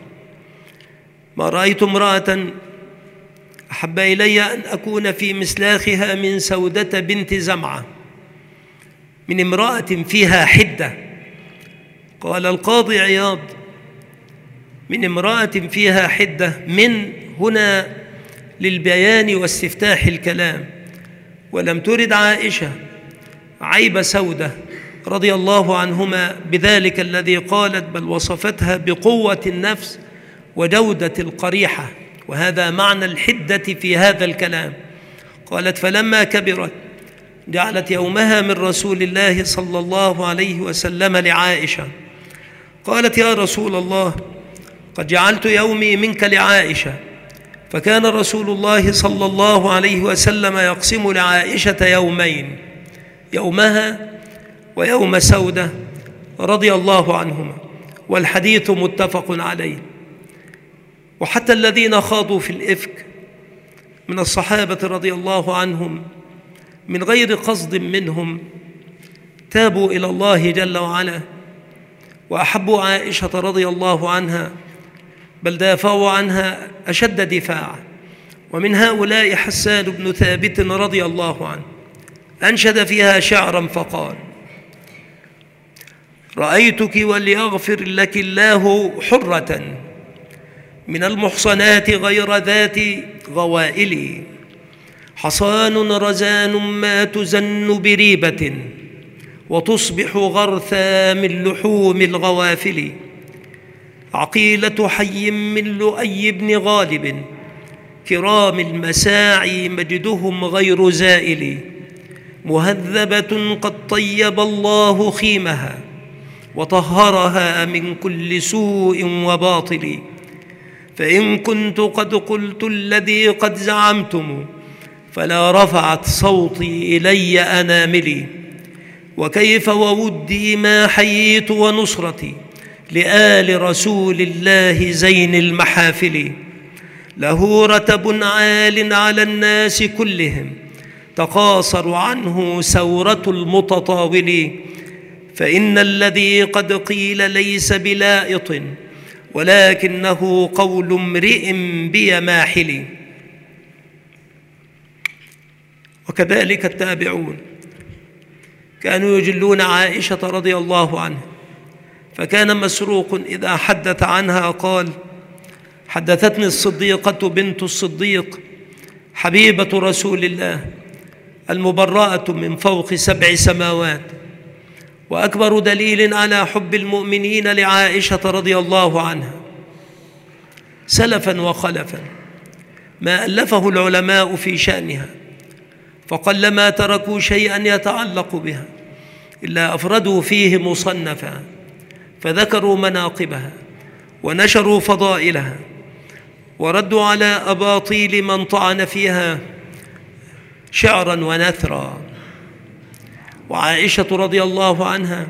ما رأيت امرأة أحب إلي أن أكون في مسلاخها من سودة بنت زمعة، من امرأة فيها حدة. قال القاضي عياض: من امرأة فيها حدة، من هنا للبيان واستفتاح الكلام. ولم ترد عائشة عيب سودة رضي الله عنهما بذلك الذي قالت، بل وصفتها بقوة النفس وجودة القريحة، وهذا معنى الحدة في هذا الكلام. قالت: فلما كبرت جعلت يومها من رسول الله صلى الله عليه وسلم لعائشة. قالت: يا رسول الله، قد جعلت يومي منك لعائشة. فكان رسول الله صلى الله عليه وسلم يقسم لعائشة يومين، يومها ويوم سودة رضي الله عنهما، والحديث متفق عليه. وحتى الذين خاضوا في الإفك من الصحابة رضي الله عنهم من غير قصد منهم تابوا إلى الله جل وعلا وأحبوا عائشة رضي الله عنها، بل دافعوا عنها أشد دفاع. ومن هؤلاء حسان بن ثابت رضي الله عنه أنشد فيها شعرا فقال: رأيتك وليغفر لك الله حرة من المحصنات غير ذات غوائل، حصان رزان ما تزن بريبة وتصبح غرثا من لحوم الغوافل، عقيلة حي من لؤي بن غالب كرام المساعي مجدهم غير زائل، مهذبة قد طيب الله خيمها وطهرها من كل سوء وباطل. فإن كنت قد قلت الذي قد زعمتم، فلا رفعت صوتي إلي أناملي. وكيف وودي ما حييت ونصرتي لآل رسول الله زين المحافل. له رتب عال على الناس كلهم، تقاصر عنه سورة المتطاول. فإن الذي قد قيل ليس بلائط، ولكنه قول امرئ بيماحل. وكذلك التابعون كانوا يجلون عائشة رضي الله عنها، فكان مسروق إذا حدث عنها قال: حدثتني الصديقة بنت الصديق حبيبة رسول الله المبرأة من فوق سبع سماوات. وأكبر دليل على حب المؤمنين لعائشة رضي الله عنها سلفا وخلفا ما ألفه العلماء في شأنها، فقلما تركوا شيئا يتعلق بها إلا أفردوا فيه مصنفا، فذكروا مناقبها ونشروا فضائلها وردوا على أباطيل من طعن فيها شعرا ونثرا. وعائشة رضي الله عنها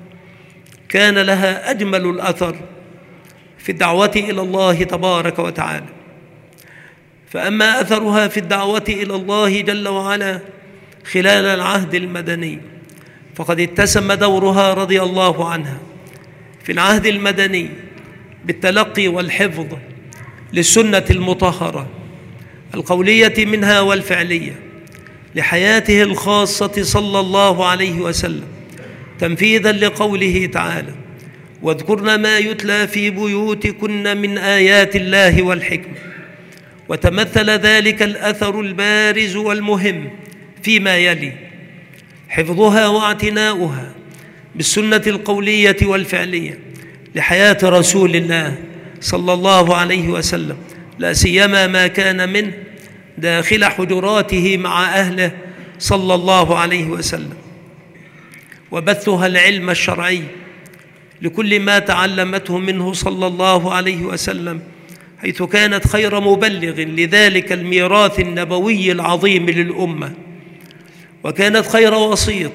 كان لها أجمل الأثر في الدعوة إلى الله تبارك وتعالى. فأما أثرها في الدعوة إلى الله جل وعلا خلال العهد المدني، فقد اتسم دورها رضي الله عنها في العهد المدني بالتلقي والحفظ للسنة المطهرة القولية منها والفعلية لحياته الخاصة صلى الله عليه وسلم، تنفيذا لقوله تعالى: واذكرن ما يتلى في بيوتكن من آيات الله والحكمة. وتمثل ذلك الأثر البارز والمهم فيما يلي: حفظها واعتناؤها بالسنة القولية والفعلية لحياة رسول الله صلى الله عليه وسلم، لا سيما ما كان منه داخل حجراته مع أهله صلى الله عليه وسلم. وبثها العلم الشرعي لكل ما تعلمته منه صلى الله عليه وسلم، حيث كانت خير مبلغ لذلك الميراث النبوي العظيم للأمة، وكانت خير وسيط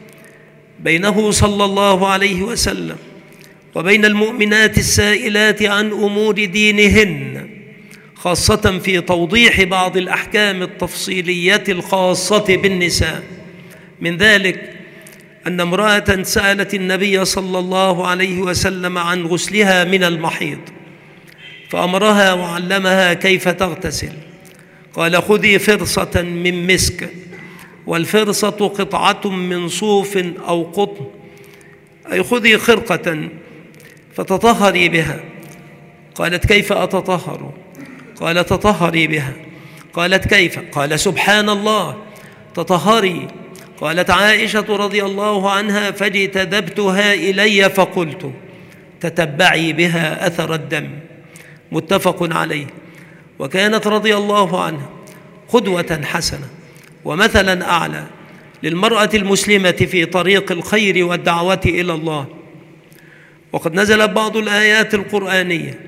بينه صلى الله عليه وسلم وبين المؤمنات السائلات عن أمور دينهن، خاصة في توضيح بعض الأحكام التفصيلية الخاصة بالنساء. من ذلك أن امرأة سألت النبي صلى الله عليه وسلم عن غسلها من المحيض، فأمرها وعلمها كيف تغتسل. قال: خذي فرصة من مسك، والفرصة قطعة من صوف أو قطن، أي خذي خرقة فتطهري بها. قالت: كيف أتطهر؟ قال: تطهري بها. قالت: كيف؟ قال: سبحان الله، تطهري. قالت عائشة رضي الله عنها: فاجتذبتها إلي فقلت: تتبعي بها أثر الدم. متفق عليه. وكانت رضي الله عنها قدوة حسنة ومثلا أعلى للمرأة المسلمة في طريق الخير والدعوة إلى الله. وقد نزلت بعض الآيات القرآنية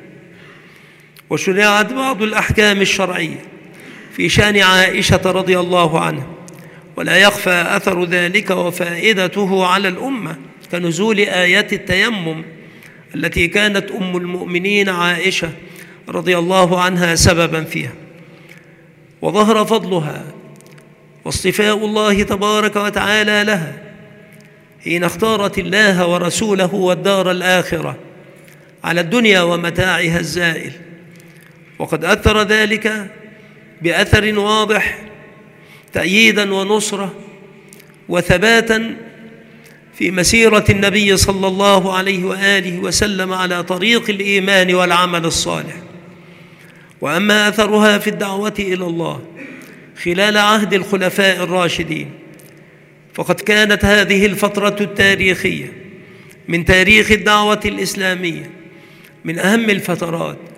وشرعت بعض الأحكام الشرعية في شأن عائشة رضي الله عنها، ولا يخفى أثر ذلك وفائدته على الأمة، كنزول آيات التيمم التي كانت أم المؤمنين عائشة رضي الله عنها سببا فيها. وظهر فضلها واصطفاء الله تبارك وتعالى لها حين اختارت الله ورسوله والدار الآخرة على الدنيا ومتاعها الزائل. وقد أثر ذلك بأثر واضح تأييدا ونصرة وثباتا في مسيرة النبي صلى الله عليه وآله وسلم على طريق الإيمان والعمل الصالح. وأما أثرها في الدعوة إلى الله خلال عهد الخلفاء الراشدين، فقد كانت هذه الفترة التاريخية من تاريخ الدعوة الإسلامية من أهم الفترات،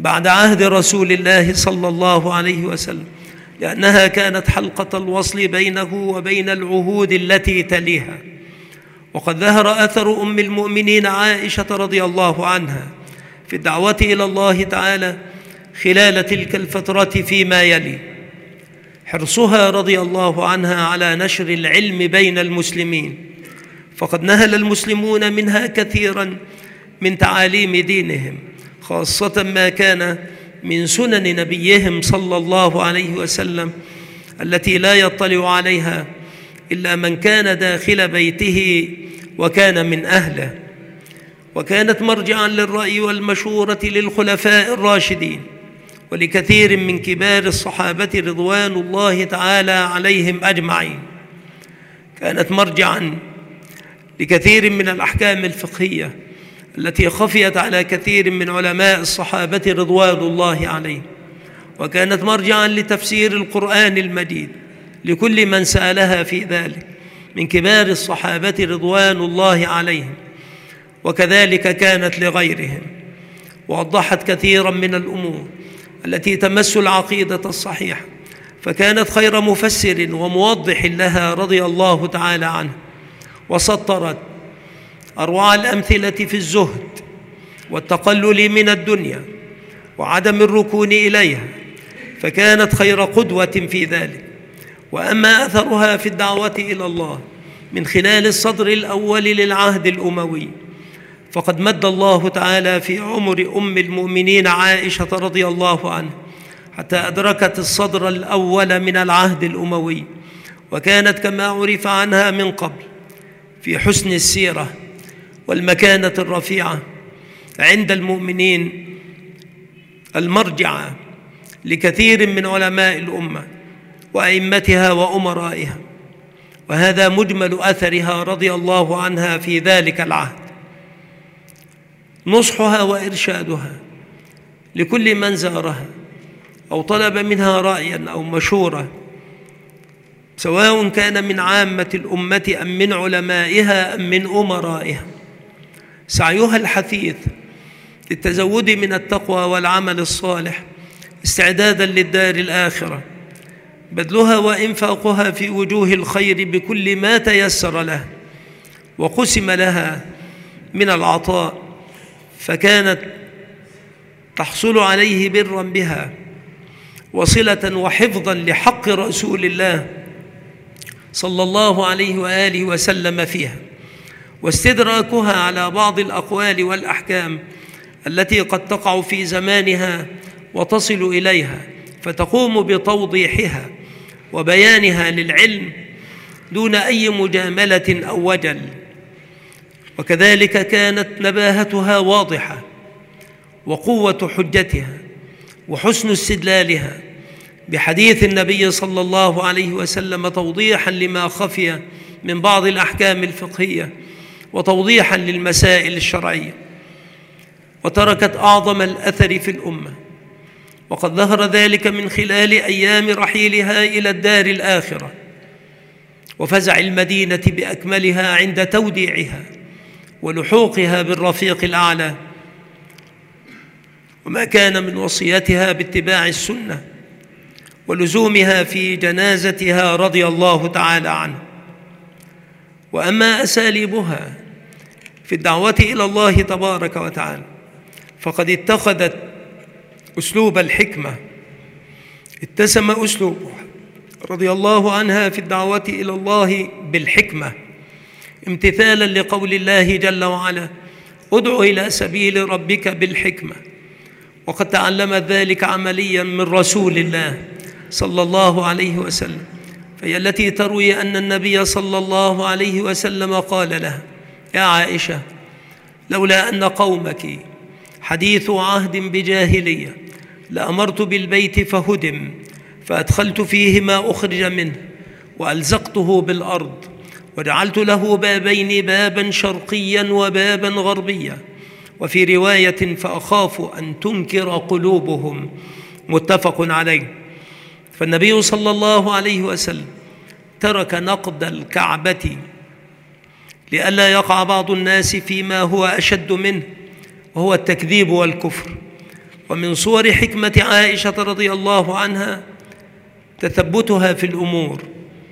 بعد عهد رسول الله صلى الله عليه وسلم، لأنها كانت حلقة الوصل بينه وبين العهود التي تليها. وقد ظهر أثر أم المؤمنين عائشة رضي الله عنها في الدعوة إلى الله تعالى خلال تلك الفترة فيما يلي: حرصها رضي الله عنها على نشر العلم بين المسلمين، فقد نهل المسلمون منها كثيرا من تعاليم دينهم، خاصة ما كان من سنن نبيهم صلى الله عليه وسلم التي لا يطلع عليها إلا من كان داخل بيته وكان من أهله، وكانت مرجعا للرأي والمشورة للخلفاء الراشدين ولكثير من كبار الصحابة رضوان الله تعالى عليهم أجمعين. كانت مرجعا لكثير من الأحكام الفقهية التي خفيت على كثير من علماء الصحابة رضوان الله عليهم، وكانت مرجعا لتفسير القرآن المجيد لكل من سألها في ذلك من كبار الصحابة رضوان الله عليهم، وكذلك كانت لغيرهم، ووضحت كثيرا من الأمور التي تمس العقيدة الصحيحة، فكانت خير مفسر وموضح لها رضي الله تعالى عنه، وسطرت أروع الأمثلة في الزهد والتقلل من الدنيا وعدم الركون إليها، فكانت خير قدوة في ذلك. وأما أثرها في الدعوة إلى الله من خلال الصدر الأول للعهد الأموي، فقد مد الله تعالى في عمر أم المؤمنين عائشة رضي الله عنها حتى أدركت الصدر الأول من العهد الأموي، وكانت كما عرف عنها من قبل في حسن السيرة والمكانة الرفيعة عند المؤمنين المرجعة لكثير من علماء الأمة وأئمتها وأمرائها، وهذا مجمل أثرها رضي الله عنها في ذلك العهد. نصحها وإرشادها لكل من زارها أو طلب منها رأيا أو مشورة، سواء كان من عامة الأمة أم من علمائها أم من أمرائها، سعيها الحثيث للتزود من التقوى والعمل الصالح استعدادا للدار الآخرة، بذلها وإنفاقها في وجوه الخير بكل ما تيسر له وقسم لها من العطاء، فكانت تحصل عليه برا بها وصلة وحفظا لحق رسول الله صلى الله عليه وآله وسلم فيها، واستدراكها على بعض الأقوال والأحكام التي قد تقع في زمانها وتصل إليها، فتقوم بتوضيحها وبيانها للعلم دون أي مجاملة أو وجل. وكذلك كانت نباهتها واضحة وقوة حجتها وحسن استدلالها بحديث النبي صلى الله عليه وسلم توضيحا لما خفي من بعض الأحكام الفقهية وتوضيحا للمسائل الشرعية، وتركت أعظم الأثر في الأمة، وقد ظهر ذلك من خلال أيام رحيلها إلى الدار الآخرة وفزع المدينة بأكملها عند توديعها ولحوقها بالرفيق الأعلى، وما كان من وصيتها باتباع السنة ولزومها في جنازتها رضي الله تعالى عنه. وأما أساليبها في الدعوة إلى الله تبارك وتعالى، فقد اتخذت أسلوب الحكمة، اتسم أسلوبها رضي الله عنها في الدعوة إلى الله بالحكمة، امتثالا لقول الله جل وعلا: ادع إلى سبيل ربك بالحكمة. وقد تعلمت ذلك عمليا من رسول الله صلى الله عليه وسلم، فهي التي تروي أن النبي صلى الله عليه وسلم قال لها: يا عائشة، لولا أن قومك حديث عهد بجاهلية لأمرت بالبيت فهدم فأدخلت فيه ما أخرج منه وألزقته بالأرض وجعلت له بابين، بابا شرقيا وبابا غربيا، وفي رواية فأخاف أن تنكر قلوبهم، متفق عليه. فالنبي صلى الله عليه وسلم ترك نقد الكعبة لئلا يقع بعض الناس فيما هو أشد منه، وهو التكذيب والكفر، ومن صور حكمة عائشة رضي الله عنها تثبتها في الأمور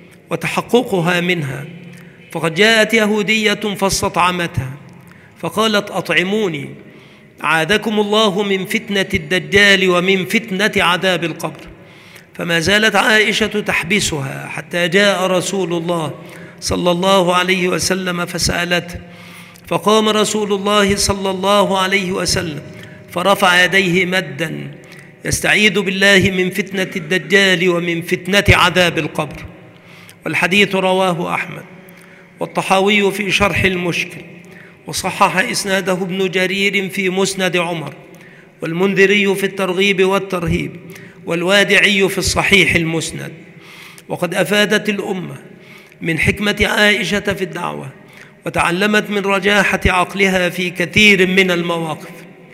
وتحققها منها، فقد جاءت يهودية فاستطعمتها فقالت: أطعموني عادكم الله من فتنة الدجال ومن فتنة عذاب القبر. فما زالت عائشة تحبسها حتى جاء رسول الله صلى الله عليه وسلم فسألته، فقام رسول الله صلى الله عليه وسلم فرفع يديه مدا يستعيذ بالله من فتنة الدجال ومن فتنة عذاب القبر. والحديث رواه أحمد والطحاوي في شرح المشكل، وصحح إسناده ابن جرير في مسند عمر، والمنذري في الترغيب والترهيب، والوادعي في الصحيح المسند. وقد أفادت الأمة من حكمة عائشة في الدعوة، وتعلمت من رجاحة عقلها في كثير من المواقف.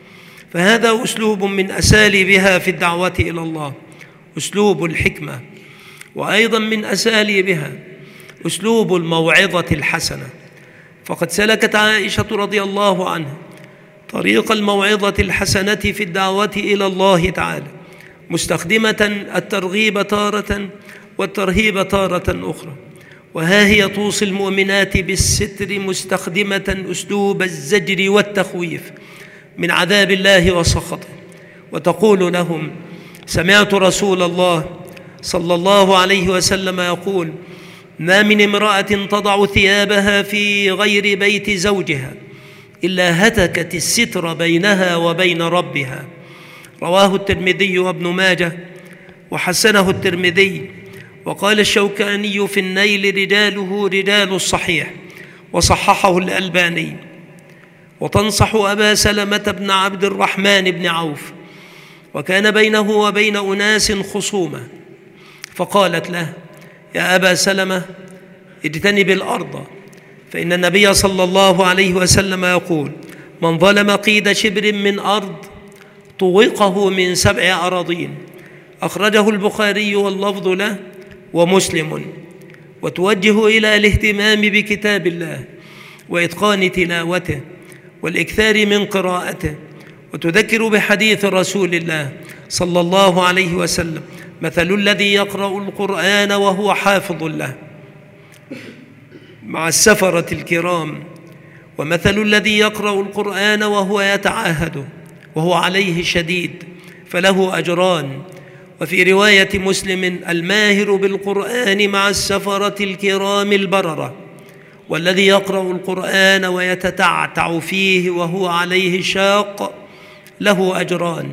فهذا أسلوب من أساليبها في الدعوة إلى الله، أسلوب الحكمة. وأيضا من أساليبها أسلوب الموعظة الحسنة، فقد سلكت عائشة رضي الله عنها طريق الموعظة الحسنة في الدعوة إلى الله تعالى، مستخدمة الترغيب تارة والترهيب تارة أخرى. وها هي توصي المؤمنات بالستر مستخدمة أسلوب الزجر والتخويف من عذاب الله وسخطه، وتقول لهم: سمعت رسول الله صلى الله عليه وسلم يقول: ما من امرأة تضع ثيابها في غير بيت زوجها إلا هتكت الستر بينها وبين ربها. رواه الترمذي وابن ماجه وحسنه الترمذي، وقال الشوكاني في النيل: رجاله رجال الصحيح، وصححه الألباني. وتنصح أبا سلمة بن عبد الرحمن بن عوف، وكان بينه وبين أناس خصومة، فقالت له: يا أبا سلمة، اجتنب الأرض، فإن النبي صلى الله عليه وسلم يقول: من ظلم قيد شبر من أرض طوقه من سبع أراضين. أخرجه البخاري واللفظ له ومسلم. وتوجه إلى الاهتمام بكتاب الله وإتقان تلاوته والإكثار من قراءته، وتذكر بحديث رسول الله صلى الله عليه وسلم: مثل الذي يقرأ القرآن وهو حافظ له مع السفرة الكرام، ومثل الذي يقرأ القرآن وهو يتعاهده وهو عليه شديد فله أجران. وفي رواية مسلم: الماهر بالقرآن مع السفرة الكرام البررة، والذي يقرأ القرآن ويتتعتع فيه وهو عليه شاق له أجران.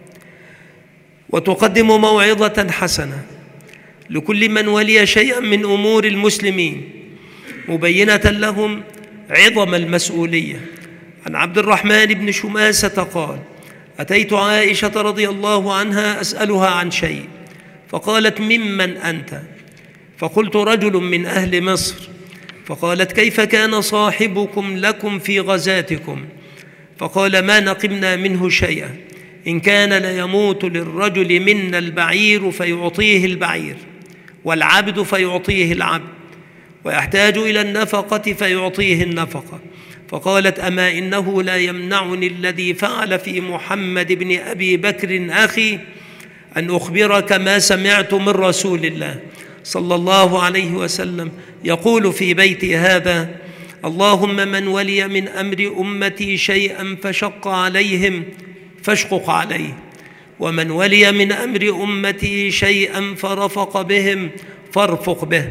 وتقدم موعظة حسنة لكل من ولي شيئا من أمور المسلمين، مبينة لهم عظم المسؤولية. عن عبد الرحمن بن شماسة قال: أتيت عائشة رضي الله عنها أسألها عن شيء، فقالت: ممن أنت؟ فقلت: رجل من أهل مصر. فقالت: كيف كان صاحبكم لكم في غزاتكم؟ فقال: ما نقمنا منه شيئا، إن كان ليموت للرجل منا البعير فيعطيه البعير، والعبد فيعطيه العبد، ويحتاج إلى النفقة فيعطيه النفقة. فقالت: أما إنه لا يمنعني الذي فعل في محمد بن أبي بكر أخي أن أخبرك ما سمعت من رسول الله صلى الله عليه وسلم يقول في بيتي هذا: اللهم من ولي من أمر أمتي شيئا فشق عليهم فاشقق عليه، ومن ولي من أمر أمتي شيئا فرفق بهم فارفق به.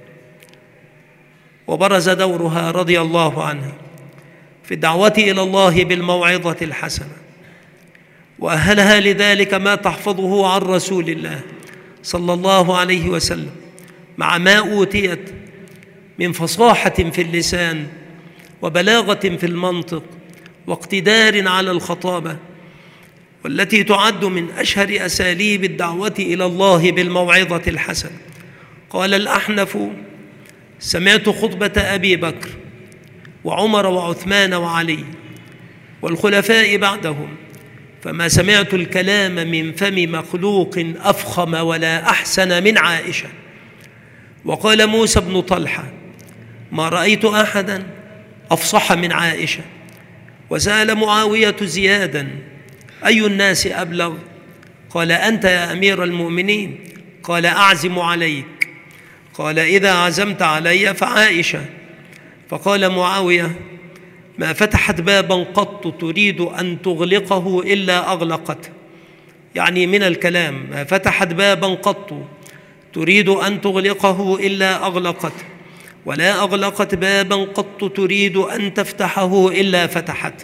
وبرز دورها رضي الله عنها في الدعوة إلى الله بالموعظة الحسنة، وأهلها لذلك ما تحفظه عن رسول الله صلى الله عليه وسلم، مع ما أوتيت من فصاحة في اللسان وبلاغة في المنطق واقتدار على الخطابة، والتي تعد من أشهر أساليب الدعوة إلى الله بالموعظة الحسنة. قال الأحنف: سمعت خطبة أبي بكر وعمر وعثمان وعلي والخلفاء بعدهم، فما سمعت الكلام من فم مخلوق أفخم ولا أحسن من عائشة. وقال موسى بن طلحة: ما رأيت أحدا أفصح من عائشة. وسأل معاوية زيادا أي الناس أبلغ؟ قال: أنت يا أمير المؤمنين. قال: أعزم عليك. قال: إذا عزمت علي فعائشة. فقال معاوية: ما فتحت بابا قط تريد أن تغلقه إلا أغلقته، يعني من الكلام: ما فتحت بابا قط تريد أن تغلقه إلا أغلقته، ولا أغلقت بابا قط تريد أن تفتحه إلا فتحته.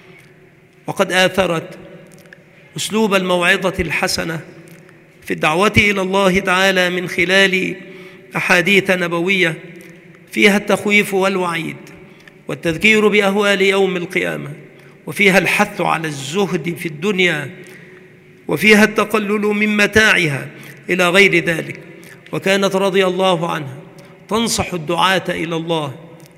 وقد آثرت أسلوب الموعظة الحسنة في الدعوة إلى الله تعالى من خلال أحاديث نبوية فيها التخويف والوعيد والتذكير بأهوال يوم القيامة، وفيها الحث على الزهد في الدنيا، وفيها التقلل من متاعها إلى غير ذلك. وكانت رضي الله عنها تنصح الدعاة إلى الله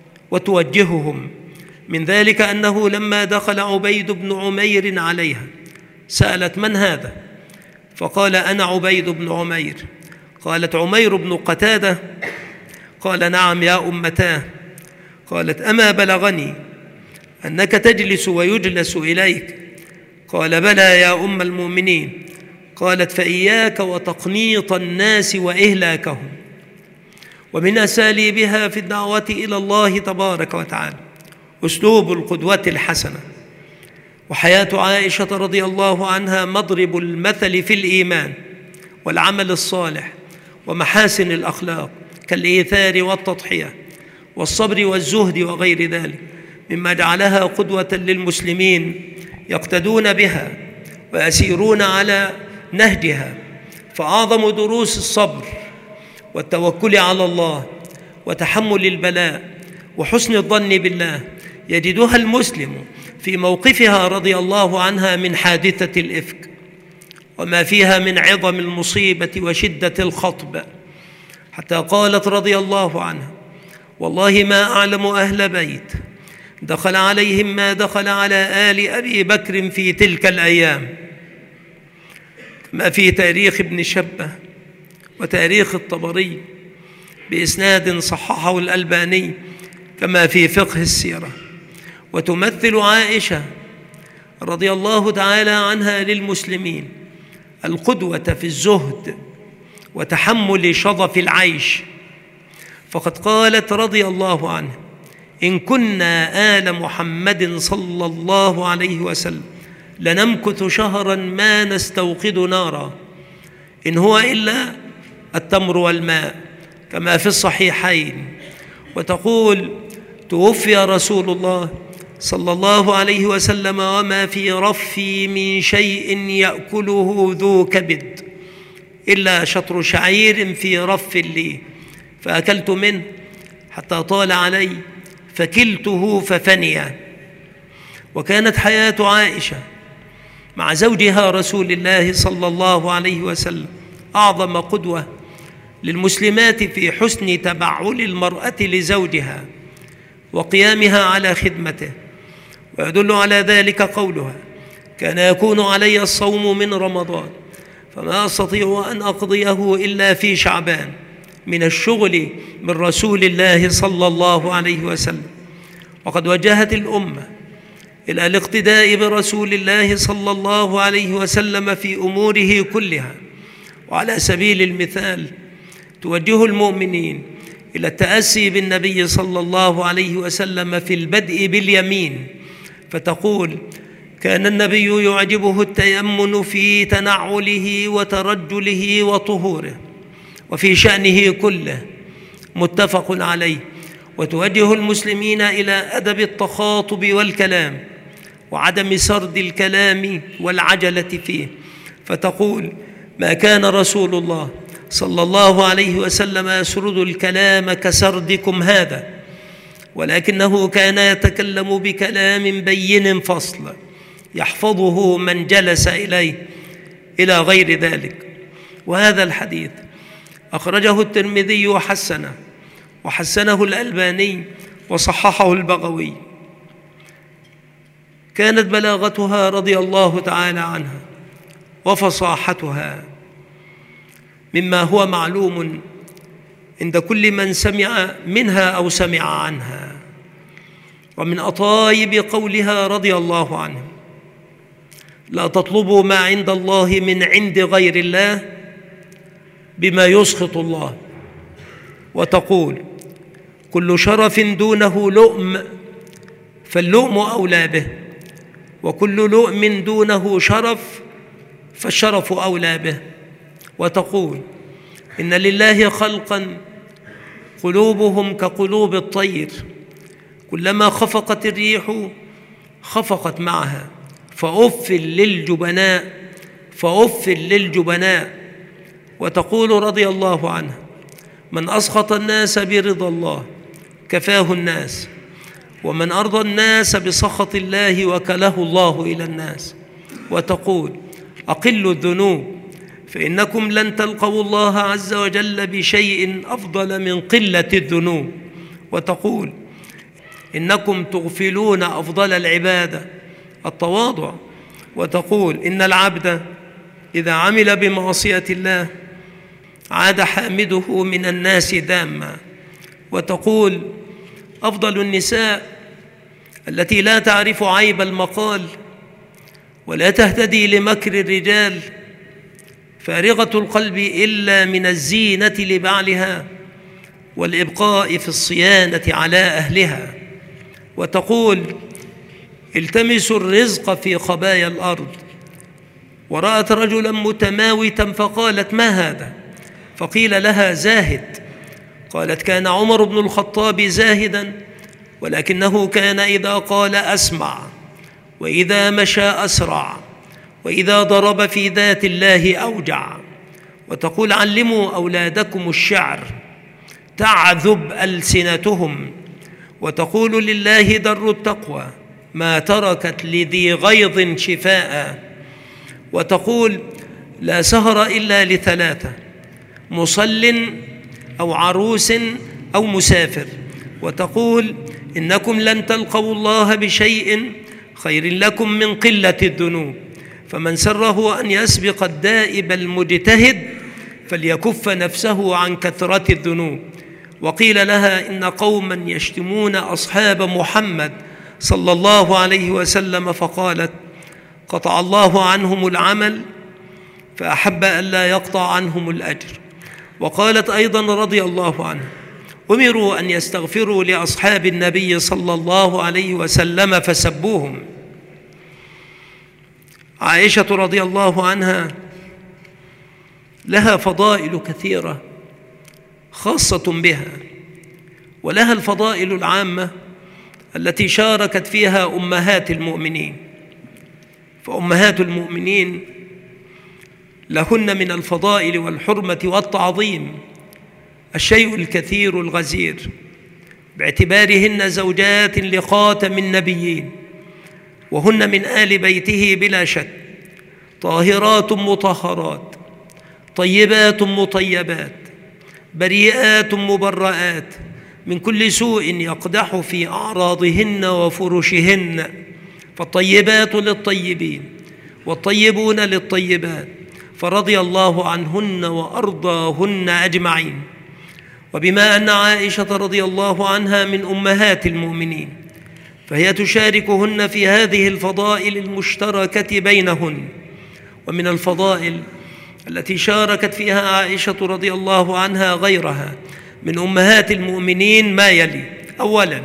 وتوجههم. من ذلك أنه لما دخل عبيد بن عمير عليها سألت: من هذا؟ فقال: أنا عبيد بن عمير. قالت: عمير بن قتادة؟ قال: نعم يا أمتاه. قالت: أما بلغني أنك تجلس ويجلس إليك؟ قال: بلى يا أم المؤمنين. قالت: فإياك وتقنيط الناس وإهلاكهم. ومن أساليبها في الدعوة إلى الله تبارك وتعالى أسلوب القدوة الحسنة. وحياة عائشة رضي الله عنها مضرب المثل في الإيمان والعمل الصالح ومحاسن الأخلاق كالإيثار والتضحية والصبر والزهد وغير ذلك، مما جعلها قدوة للمسلمين يقتدون بها ويسيرون على نهجها. فأعظم دروس الصبر والتوكل على الله وتحمل البلاء وحسن الظن بالله يجدها المسلم في موقفها رضي الله عنها من حادثة الإفك، وما فيها من عظم المصيبة وشدة الخطب، حتى قالت رضي الله عنها: والله ما أعلم أهل بيت دخل عليهم ما دخل على آل أبي بكر في تلك الأيام، ما في تاريخ ابن شبة وتاريخ الطبري بإسناد صححه الألباني، كما في فقه السيرة. وتمثل عائشة رضي الله تعالى عنها للمسلمين القدوة في الزهد وتحمل شظف العيش، فقد قالت رضي الله عنها: إن كنا آل محمد صلى الله عليه وسلم لنمكث شهرا ما نستوقد نارا، إن هو إلا التمر والماء، كما في الصحيحين. وتقول: توفي رسول الله صلى الله عليه وسلم وما في رفي من شيء يأكله ذو كبد إلا شطر شعير في رف لي، فأكلت منه حتى طال علي فكلته ففني. وكانت حياة عائشة مع زوجها رسول الله صلى الله عليه وسلم أعظم قدوة للمسلمات في حسن تبعل المرأة لزوجها وقيامها على خدمته. ويدل على ذلك قولها: كان يكون علي الصوم من رمضان فما أستطيع أن أقضيه إلا في شعبان، من الشغل من رسول الله صلى الله عليه وسلم. وقد وجهت الأمة إلى الاقتداء برسول الله صلى الله عليه وسلم في أموره كلها. وعلى سبيل المثال توجه المؤمنين إلى التأسي بالنبي صلى الله عليه وسلم في البدء باليمين، فتقول: كان النبي يعجبه التيمن في تنعله وترجله وطهوره وفي شأنه كله، متفق عليه. وتوجه المسلمين إلى أدب التخاطب والكلام وعدم سرد الكلام والعجلة فيه، فتقول: ما كان رسول الله صلى الله عليه وسلم يسرد الكلام كسردكم هذا، ولكنه كان يتكلم بكلام بين فصل يحفظه من جلس إليه، إلى غير ذلك. وهذا الحديث أخرجه الترمذي وحسنه وحسنه الألباني وصححه البغوي. كانت بلاغتها رضي الله تعالى عنها وفصاحتها مما هو معلوم عند كل من سمع منها أو سمع عنها. ومن أطايب قولها رضي الله عنه: لا تطلبوا ما عند الله من عند غير الله بما يسخط الله. وتقول كل شرف دونه لؤم فاللؤم أولى به، وكل لؤم دونه شرف فالشرف أولى به. وتقول إن لله خلقا قلوبهم كقلوب الطير، كلما خفقت الريح خفقت معها، فأف للجبناء فأف للجبناء. وتقول رضي الله عنها من أسخط الناس برضا الله كفاه الناس، ومن أرضى الناس بسخط الله وكله الله إلى الناس. وتقول أقلوا الذنوب فإنكم لن تلقوا الله عز وجل بشيء أفضل من قلة الذنوب. وتقول إنكم تغفلون أفضل العبادة التواضع. وتقول إن العبد إذا عمل بمعصية الله عاد حامده من الناس ذاما. وتقول أفضل النساء التي لا تعرف عيب المقال ولا تهتدي لمكر الرجال، فارغة القلب إلا من الزينة لبعلها والإبقاء في الصيانة على أهلها. وتقول التمسوا الرزق في خبايا الأرض. ورأت رجلا متماوتا فقالت ما هذا؟ فقيل لها زاهد. قالت كان عمر بن الخطاب زاهدا، ولكنه كان إذا قال أسمع، وإذا مشى أسرع، وإذا ضرب في ذات الله أوجع. وتقول علموا أولادكم الشعر تعذب ألسنتهم. وتقول لله در التقوى ما تركت لذي غيظ شفاء. وتقول لا سهر إلا لثلاثة: مصل أو عروس أو مسافر. وتقول إنكم لن تلقوا الله بشيء خير لكم من قلة الذنوب، فمن سره أن يسبق الدائب المجتهد فليكف نفسه عن كثرة الذنوب. وقيل لها إن قوما يشتمون أصحاب محمد صلى الله عليه وسلم، فقالت قطع الله عنهم العمل فأحب أن لا يقطع عنهم الأجر. وقالت أيضا رضي الله عنه أمروا أن يستغفروا لأصحاب النبي صلى الله عليه وسلم فسبوهم. عائشة رضي الله عنها لها فضائل كثيرة خاصة بها، ولها الفضائل العامة التي شاركت فيها أمهات المؤمنين. فأمهات المؤمنين لهن من الفضائل والحرمة والتعظيم الشيء الكثير الغزير، باعتبارهن زوجات لخاتم النبيين، وهن من آل بيته بلا شك، طاهرات مطهرات، طيبات مطيبات، بريئات مبرآت من كل سوء يقدح في أعراضهن وفرشهن. فالطيبات للطيبين والطيبون للطيبات، فرضي الله عنهن وأرضاهن أجمعين. وبما أن عائشة رضي الله عنها من أمهات المؤمنين، فهي تشاركهن في هذه الفضائل المشتركة بينهن. ومن الفضائل التي شاركت فيها عائشة رضي الله عنها غيرها من أمهات المؤمنين ما يلي: أولا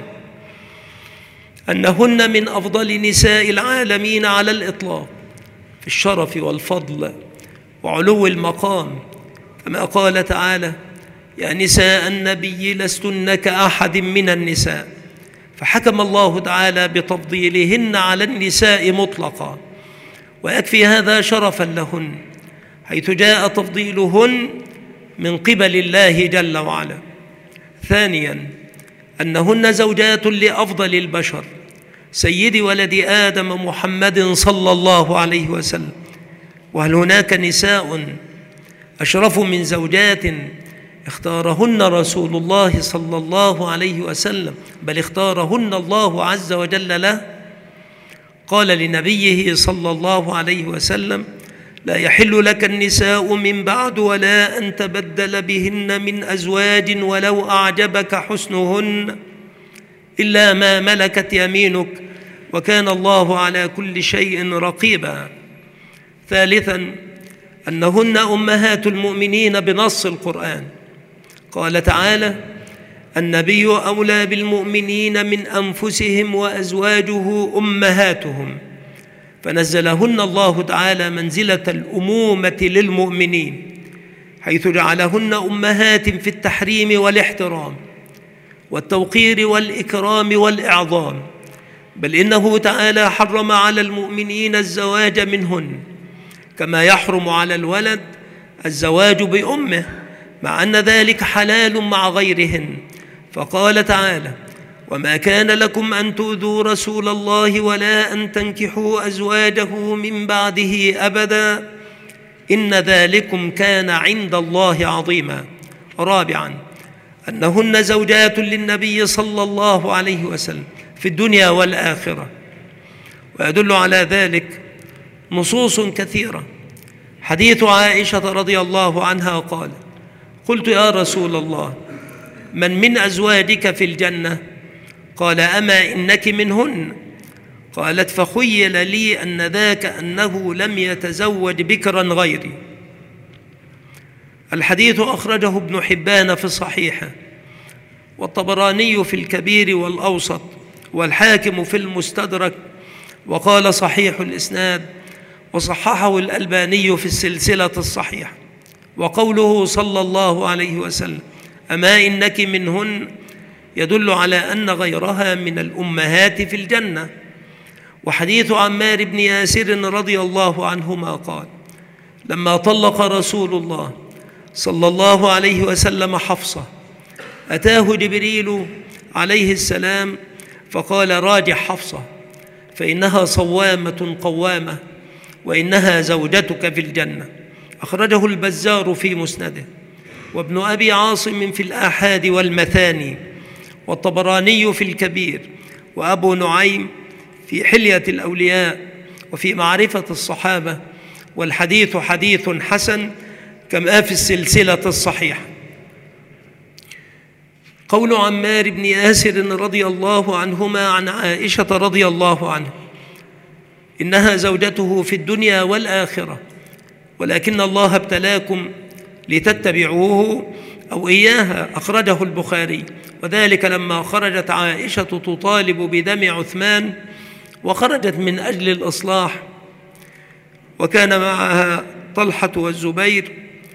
أنهن من أفضل نساء العالمين على الإطلاق في الشرف والفضل وعلو المقام، كما قال تعالى: يا نساء النبي لستن كأحد من النساء. فحكم الله تعالى بتفضيلهن على النساء مطلقا، ويكفي هذا شرفا لهن حيث جاء تفضيلهن من قبل الله جل وعلا. ثانيا أنهن زوجات لأفضل البشر سيد ولد آدم محمد صلى الله عليه وسلم. وهل هناك نساء أشرف من زوجات اختارهن رسول الله صلى الله عليه وسلم، بل اختارهن الله عز وجل له؟ قال لنبيه صلى الله عليه وسلم: لا يحل لك النساء من بعد ولا أن تبدل بهن من أزواج ولو أعجبك حسنهن إلا ما ملكت يمينك وكان الله على كل شيء رقيبا. ثالثاً أنهن أمهات المؤمنين بنص القرآن. قال تعالى: النبي أولى بالمؤمنين من أنفسهم وأزواجه أمهاتهم، فنزلهن الله تعالى منزلة الأمومة للمؤمنين، حيث جعلهن أمهات في التحريم والاحترام والتوقير والإكرام والإعظام، بل إنه تعالى حرم على المؤمنين الزواج منهن، كما يحرم على الولد الزواج بأمه، مع أن ذلك حلال مع غيرهن. فقال تعالى: وما كان لكم أن تؤذوا رسول الله ولا أن تنكحوا أزواجه من بعده أبدا إن ذلكم كان عند الله عظيما. رابعا أنهن زوجات للنبي صلى الله عليه وسلم في الدنيا والآخرة، ويدل على ذلك نصوص كثيرة. حديث عائشة رضي الله عنها قال: قلت يا رسول الله، من من أزواجك في الجنة؟ قال: أما إنك منهن. قالت: فخيل لي أن ذاك أنه لم يتزوج بكرا غيري. الحديث أخرجه ابن حبان في صحيحه، والطبراني في الكبير والأوسط، والحاكم في المستدرك، وقال صحيح الإسناد، وصححه الألباني في السلسلة الصحيحة. وقوله صلى الله عليه وسلم: أما إنك منهن، يدل على أن غيرها من الأمهات في الجنة. وحديث عمار بن ياسر رضي الله عنهما قال: لما طلق رسول الله صلى الله عليه وسلم حفصة، أتاه جبريل عليه السلام فقال: راجع حفصة فإنها صوامة قوامة وإنها زوجتك في الجنة. أخرجه البزار في مسنده، وابن أبي عاصم في الآحاد والمثاني، والطبراني في الكبير، وأبو نعيم في حلية الأولياء وفي معرفة الصحابة. والحديث حديث حسن كما في السلسلة الصحيحة. قول عمار بن ياسر رضي الله عنهما عن عائشة رضي الله عنها: إنها زوجته في الدنيا والآخرة، ولكن الله ابتلاكم لتتبعوه أو إياها. أخرجه البخاري. وذلك لما خرجت عائشة تطالب بدم عثمان، وخرجت من أجل الإصلاح، وكان معها طلحة والزبير،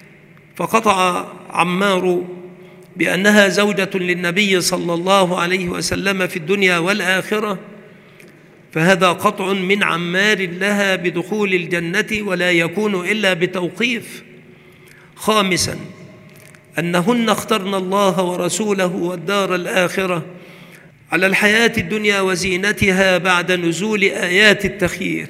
فقطع عمار بأنها زوجة للنبي صلى الله عليه وسلم في الدنيا والآخرة، فهذا قطع من عمار لها بدخول الجنة، ولا يكون إلا بتوقيف. خامساً أنهن اخترن الله ورسوله والدار الآخرة على الحياة الدنيا وزينتها بعد نزول آيات التخيير،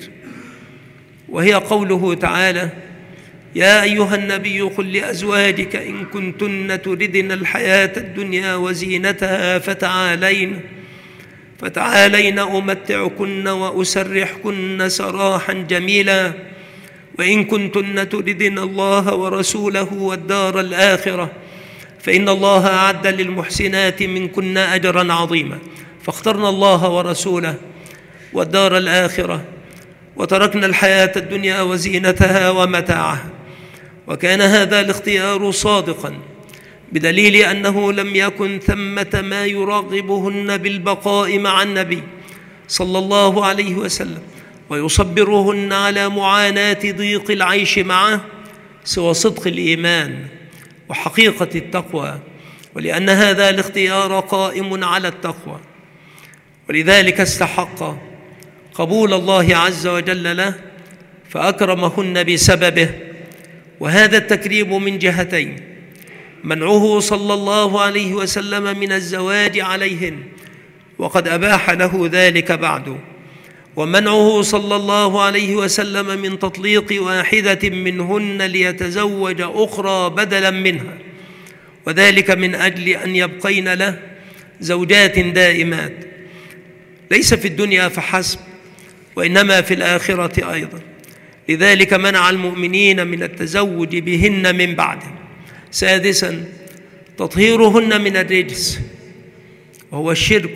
وهي قوله تعالى: يا أيها النبي قل لأزواجك إن كنتن تردن الحياة الدنيا وزينتها فتعالين فتعالين أمتعكن وأسرحكن سراحا جميلا، وإن كنتن تردن الله ورسوله والدار الآخرة فإن الله أعد للمحسنات منكن أجرا عظيما. فاخترنا الله ورسوله والدار الآخرة، وتركنا الحياة الدنيا وزينتها ومتاعها، وكان هذا الاختيار صادقا بدليل أنه لم يكن ثمة ما يراغبهن بالبقاء مع النبي صلى الله عليه وسلم ويصبرهن على معاناة ضيق العيش معه سوى صدق الإيمان وحقيقة التقوى، ولأن هذا الاختيار قائم على التقوى، ولذلك استحق قبول الله عز وجل له فأكرمهن بسببه. وهذا التكريم من جهتين: منعه صلى الله عليه وسلم من الزواج عليهن، وقد أباح له ذلك بعد، ومنعه صلى الله عليه وسلم من تطليق واحدة منهن ليتزوج أخرى بدلا منها، وذلك من أجل أن يبقين له زوجات دائمات، ليس في الدنيا فحسب وإنما في الآخرة أيضا. لذلك منع المؤمنين من التزوج بهن من بعده. سادسا تطهيرهن من الرجس، وهو الشرك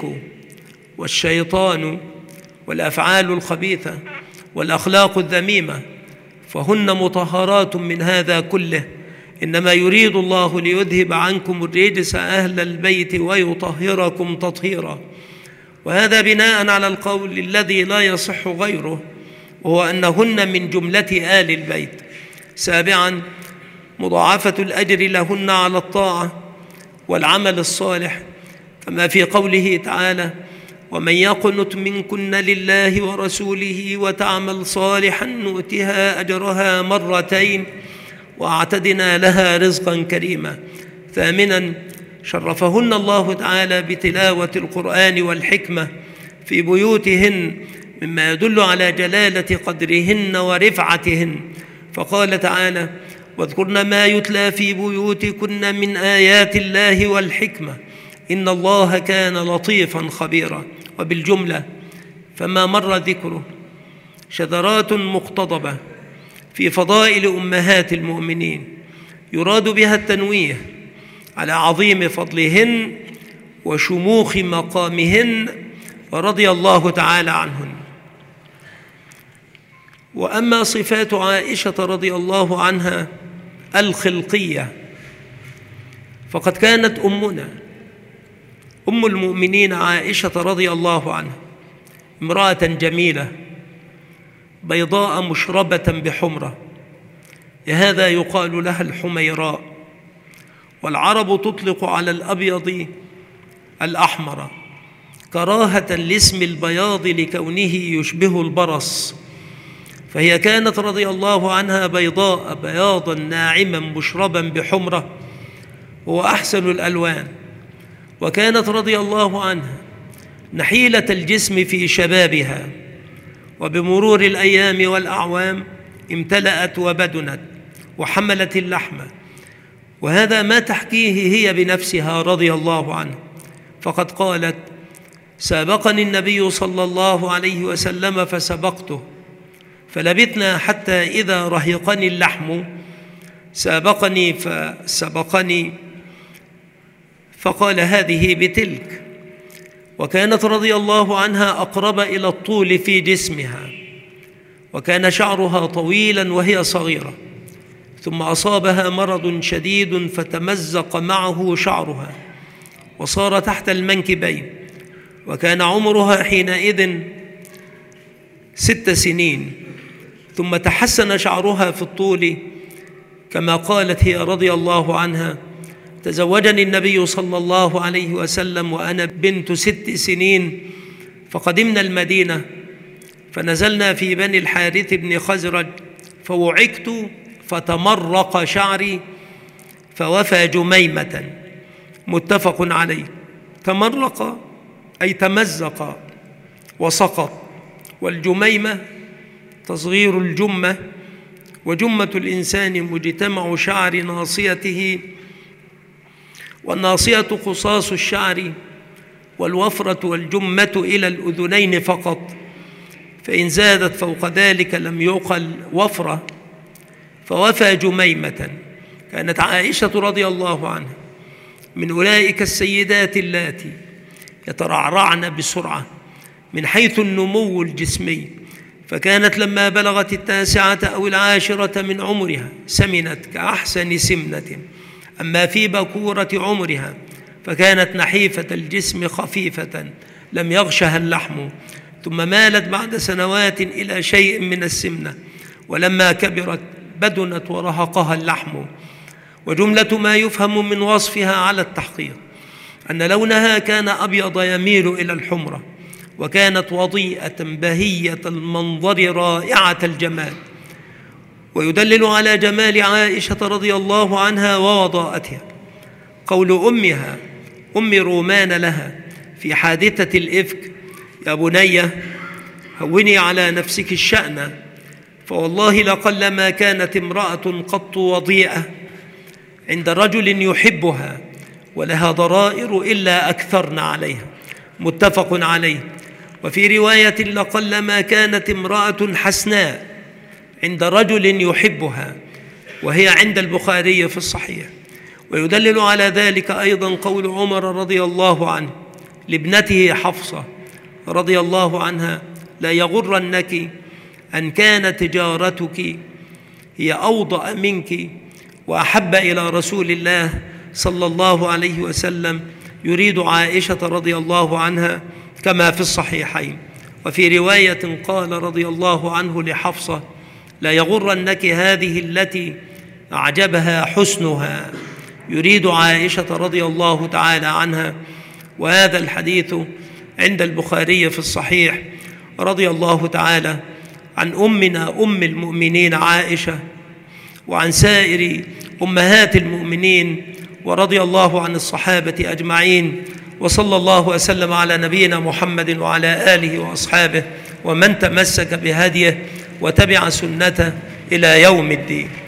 والشيطان والأفعال الخبيثة والأخلاق الذميمة، فهن مطهرات من هذا كله، إنما يريد الله ليذهب عنكم الرجس أهل البيت ويطهركم تطهيرا. وهذا بناء على القول الذي لا يصح غيره، وهو أنهن من جملة آل البيت. سابعا، مضاعفة الأجر لهن على الطاعة والعمل الصالح، كما في قوله تعالى: ومن يقنت منكن لله ورسوله وتعمل صالحا نؤتها أجرها مرتين وأعتدنا لها رزقا كريما. ثامنا، شرفهن الله تعالى بتلاوة القرآن والحكمة في بيوتهن، مما يدل على جلالة قدرهن ورفعتهن، فقال تعالى: واذكرن ما يتلى في بيوتكن من آيات الله والحكمة إن الله كان لطيفا خبيرا. وبالجملة فما مر ذكره شذرات مقتضبة في فضائل أمهات المؤمنين يراد بها التنويه على عظيم فضلهن وشموخ مقامهن، ورضي الله تعالى عنهن. وأما صفات عائشة رضي الله عنها الخلقية، فقد كانت أمنا أم المؤمنين عائشة رضي الله عنها امرأة جميلة بيضاء مشربة بحمرة، لهذا يقال لها الحميراء، والعرب تطلق على الأبيض الأحمر كراهة لاسم البياض لكونه يشبه البرص، فهي كانت رضي الله عنها بيضاء بياضا ناعما مشربا بحمرة، هو أحسن الألوان. وكانت رضي الله عنها نحيلة الجسم في شبابها، وبمرور الأيام والأعوام امتلأت وبدنت وحملت اللحم، وهذا ما تحكيه هي بنفسها رضي الله عنها، فقد قالت: سابقني النبي صلى الله عليه وسلم فسبقته، فلبثنا حتى إذا رهقني اللحم سابقني فسبقني، فقال: هذه بتلك. وكانت رضي الله عنها أقرب إلى الطول في جسمها، وكان شعرها طويلا وهي صغيرة، ثم أصابها مرض شديد فتمزق معه شعرها وصار تحت المنكبين، وكان عمرها حينئذ ست سنين، ثم تحسن شعرها في الطول، كما قالت هي رضي الله عنها: تزوجني النبي صلى الله عليه وسلم وأنا بنت ست سنين، فقدمنا المدينة فنزلنا في بني الحارث بن خزرج، فوعكت فتمرق شعري فوفى جميمة، متفق عليه. تمرق أي تمزق وسقط، والجميمة تصغير الجمة، وجمة الإنسان مجتمع شعر ناصيته، والناصية قصاص الشعر، والوفرة والجمة إلى الأذنين فقط، فإن زادت فوق ذلك لم يقل وفرة، فوفى جميمة. كانت عائشة رضي الله عنها من أولئك السيدات اللاتي يترعرعن بسرعة من حيث النمو الجسمي، فكانت لما بلغت التاسعة أو العاشرة من عمرها سمنت كأحسن سمنة، أما في بكورة عمرها فكانت نحيفة الجسم خفيفة لم يغشها اللحم، ثم مالت بعد سنوات إلى شيء من السمنة، ولما كبرت بدنت ورهقها اللحم. وجملة ما يفهم من وصفها على التحقيق أن لونها كان أبيض يميل إلى الحمرة، وكانت وضيئة بهية المنظر رائعة الجمال. ويدلل على جمال عائشة رضي الله عنها ووضاءتها قول أمها أم رومان لها في حادثة الإفك: يا بني هوني على نفسك الشأن، فوالله لقلما كانت امرأة قط وضيئة عند رجل يحبها ولها ضرائر إلا أكثرن عليها، متفق عليه. وفي رواية: لقلما كانت امرأة حسناء عند رجل يحبها، وهي عند البخاري في الصحيح. ويدلل على ذلك أيضا قول عمر رضي الله عنه لابنته حفصة رضي الله عنها: لا يغرنك أن كان تجارتك هي أوضأ منك وأحب إلى رسول الله صلى الله عليه وسلم، يريد عائشة رضي الله عنها كما في الصحيحين. وفي رواية قال رضي الله عنه لحفصة: لا يغرنك هذه التي أعجبها حسنها، يريد عائشة رضي الله تعالى عنها. وهذا الحديث عند البخاري في الصحيح. رضي الله تعالى عن أمنا أم المؤمنين عائشة وعن سائر أمهات المؤمنين، ورضي الله عن الصحابة أجمعين، وصلى الله وسلم على نبينا محمد وعلى آله وأصحابه ومن تمسك بهديه وتبع سنته إلى يوم الدين.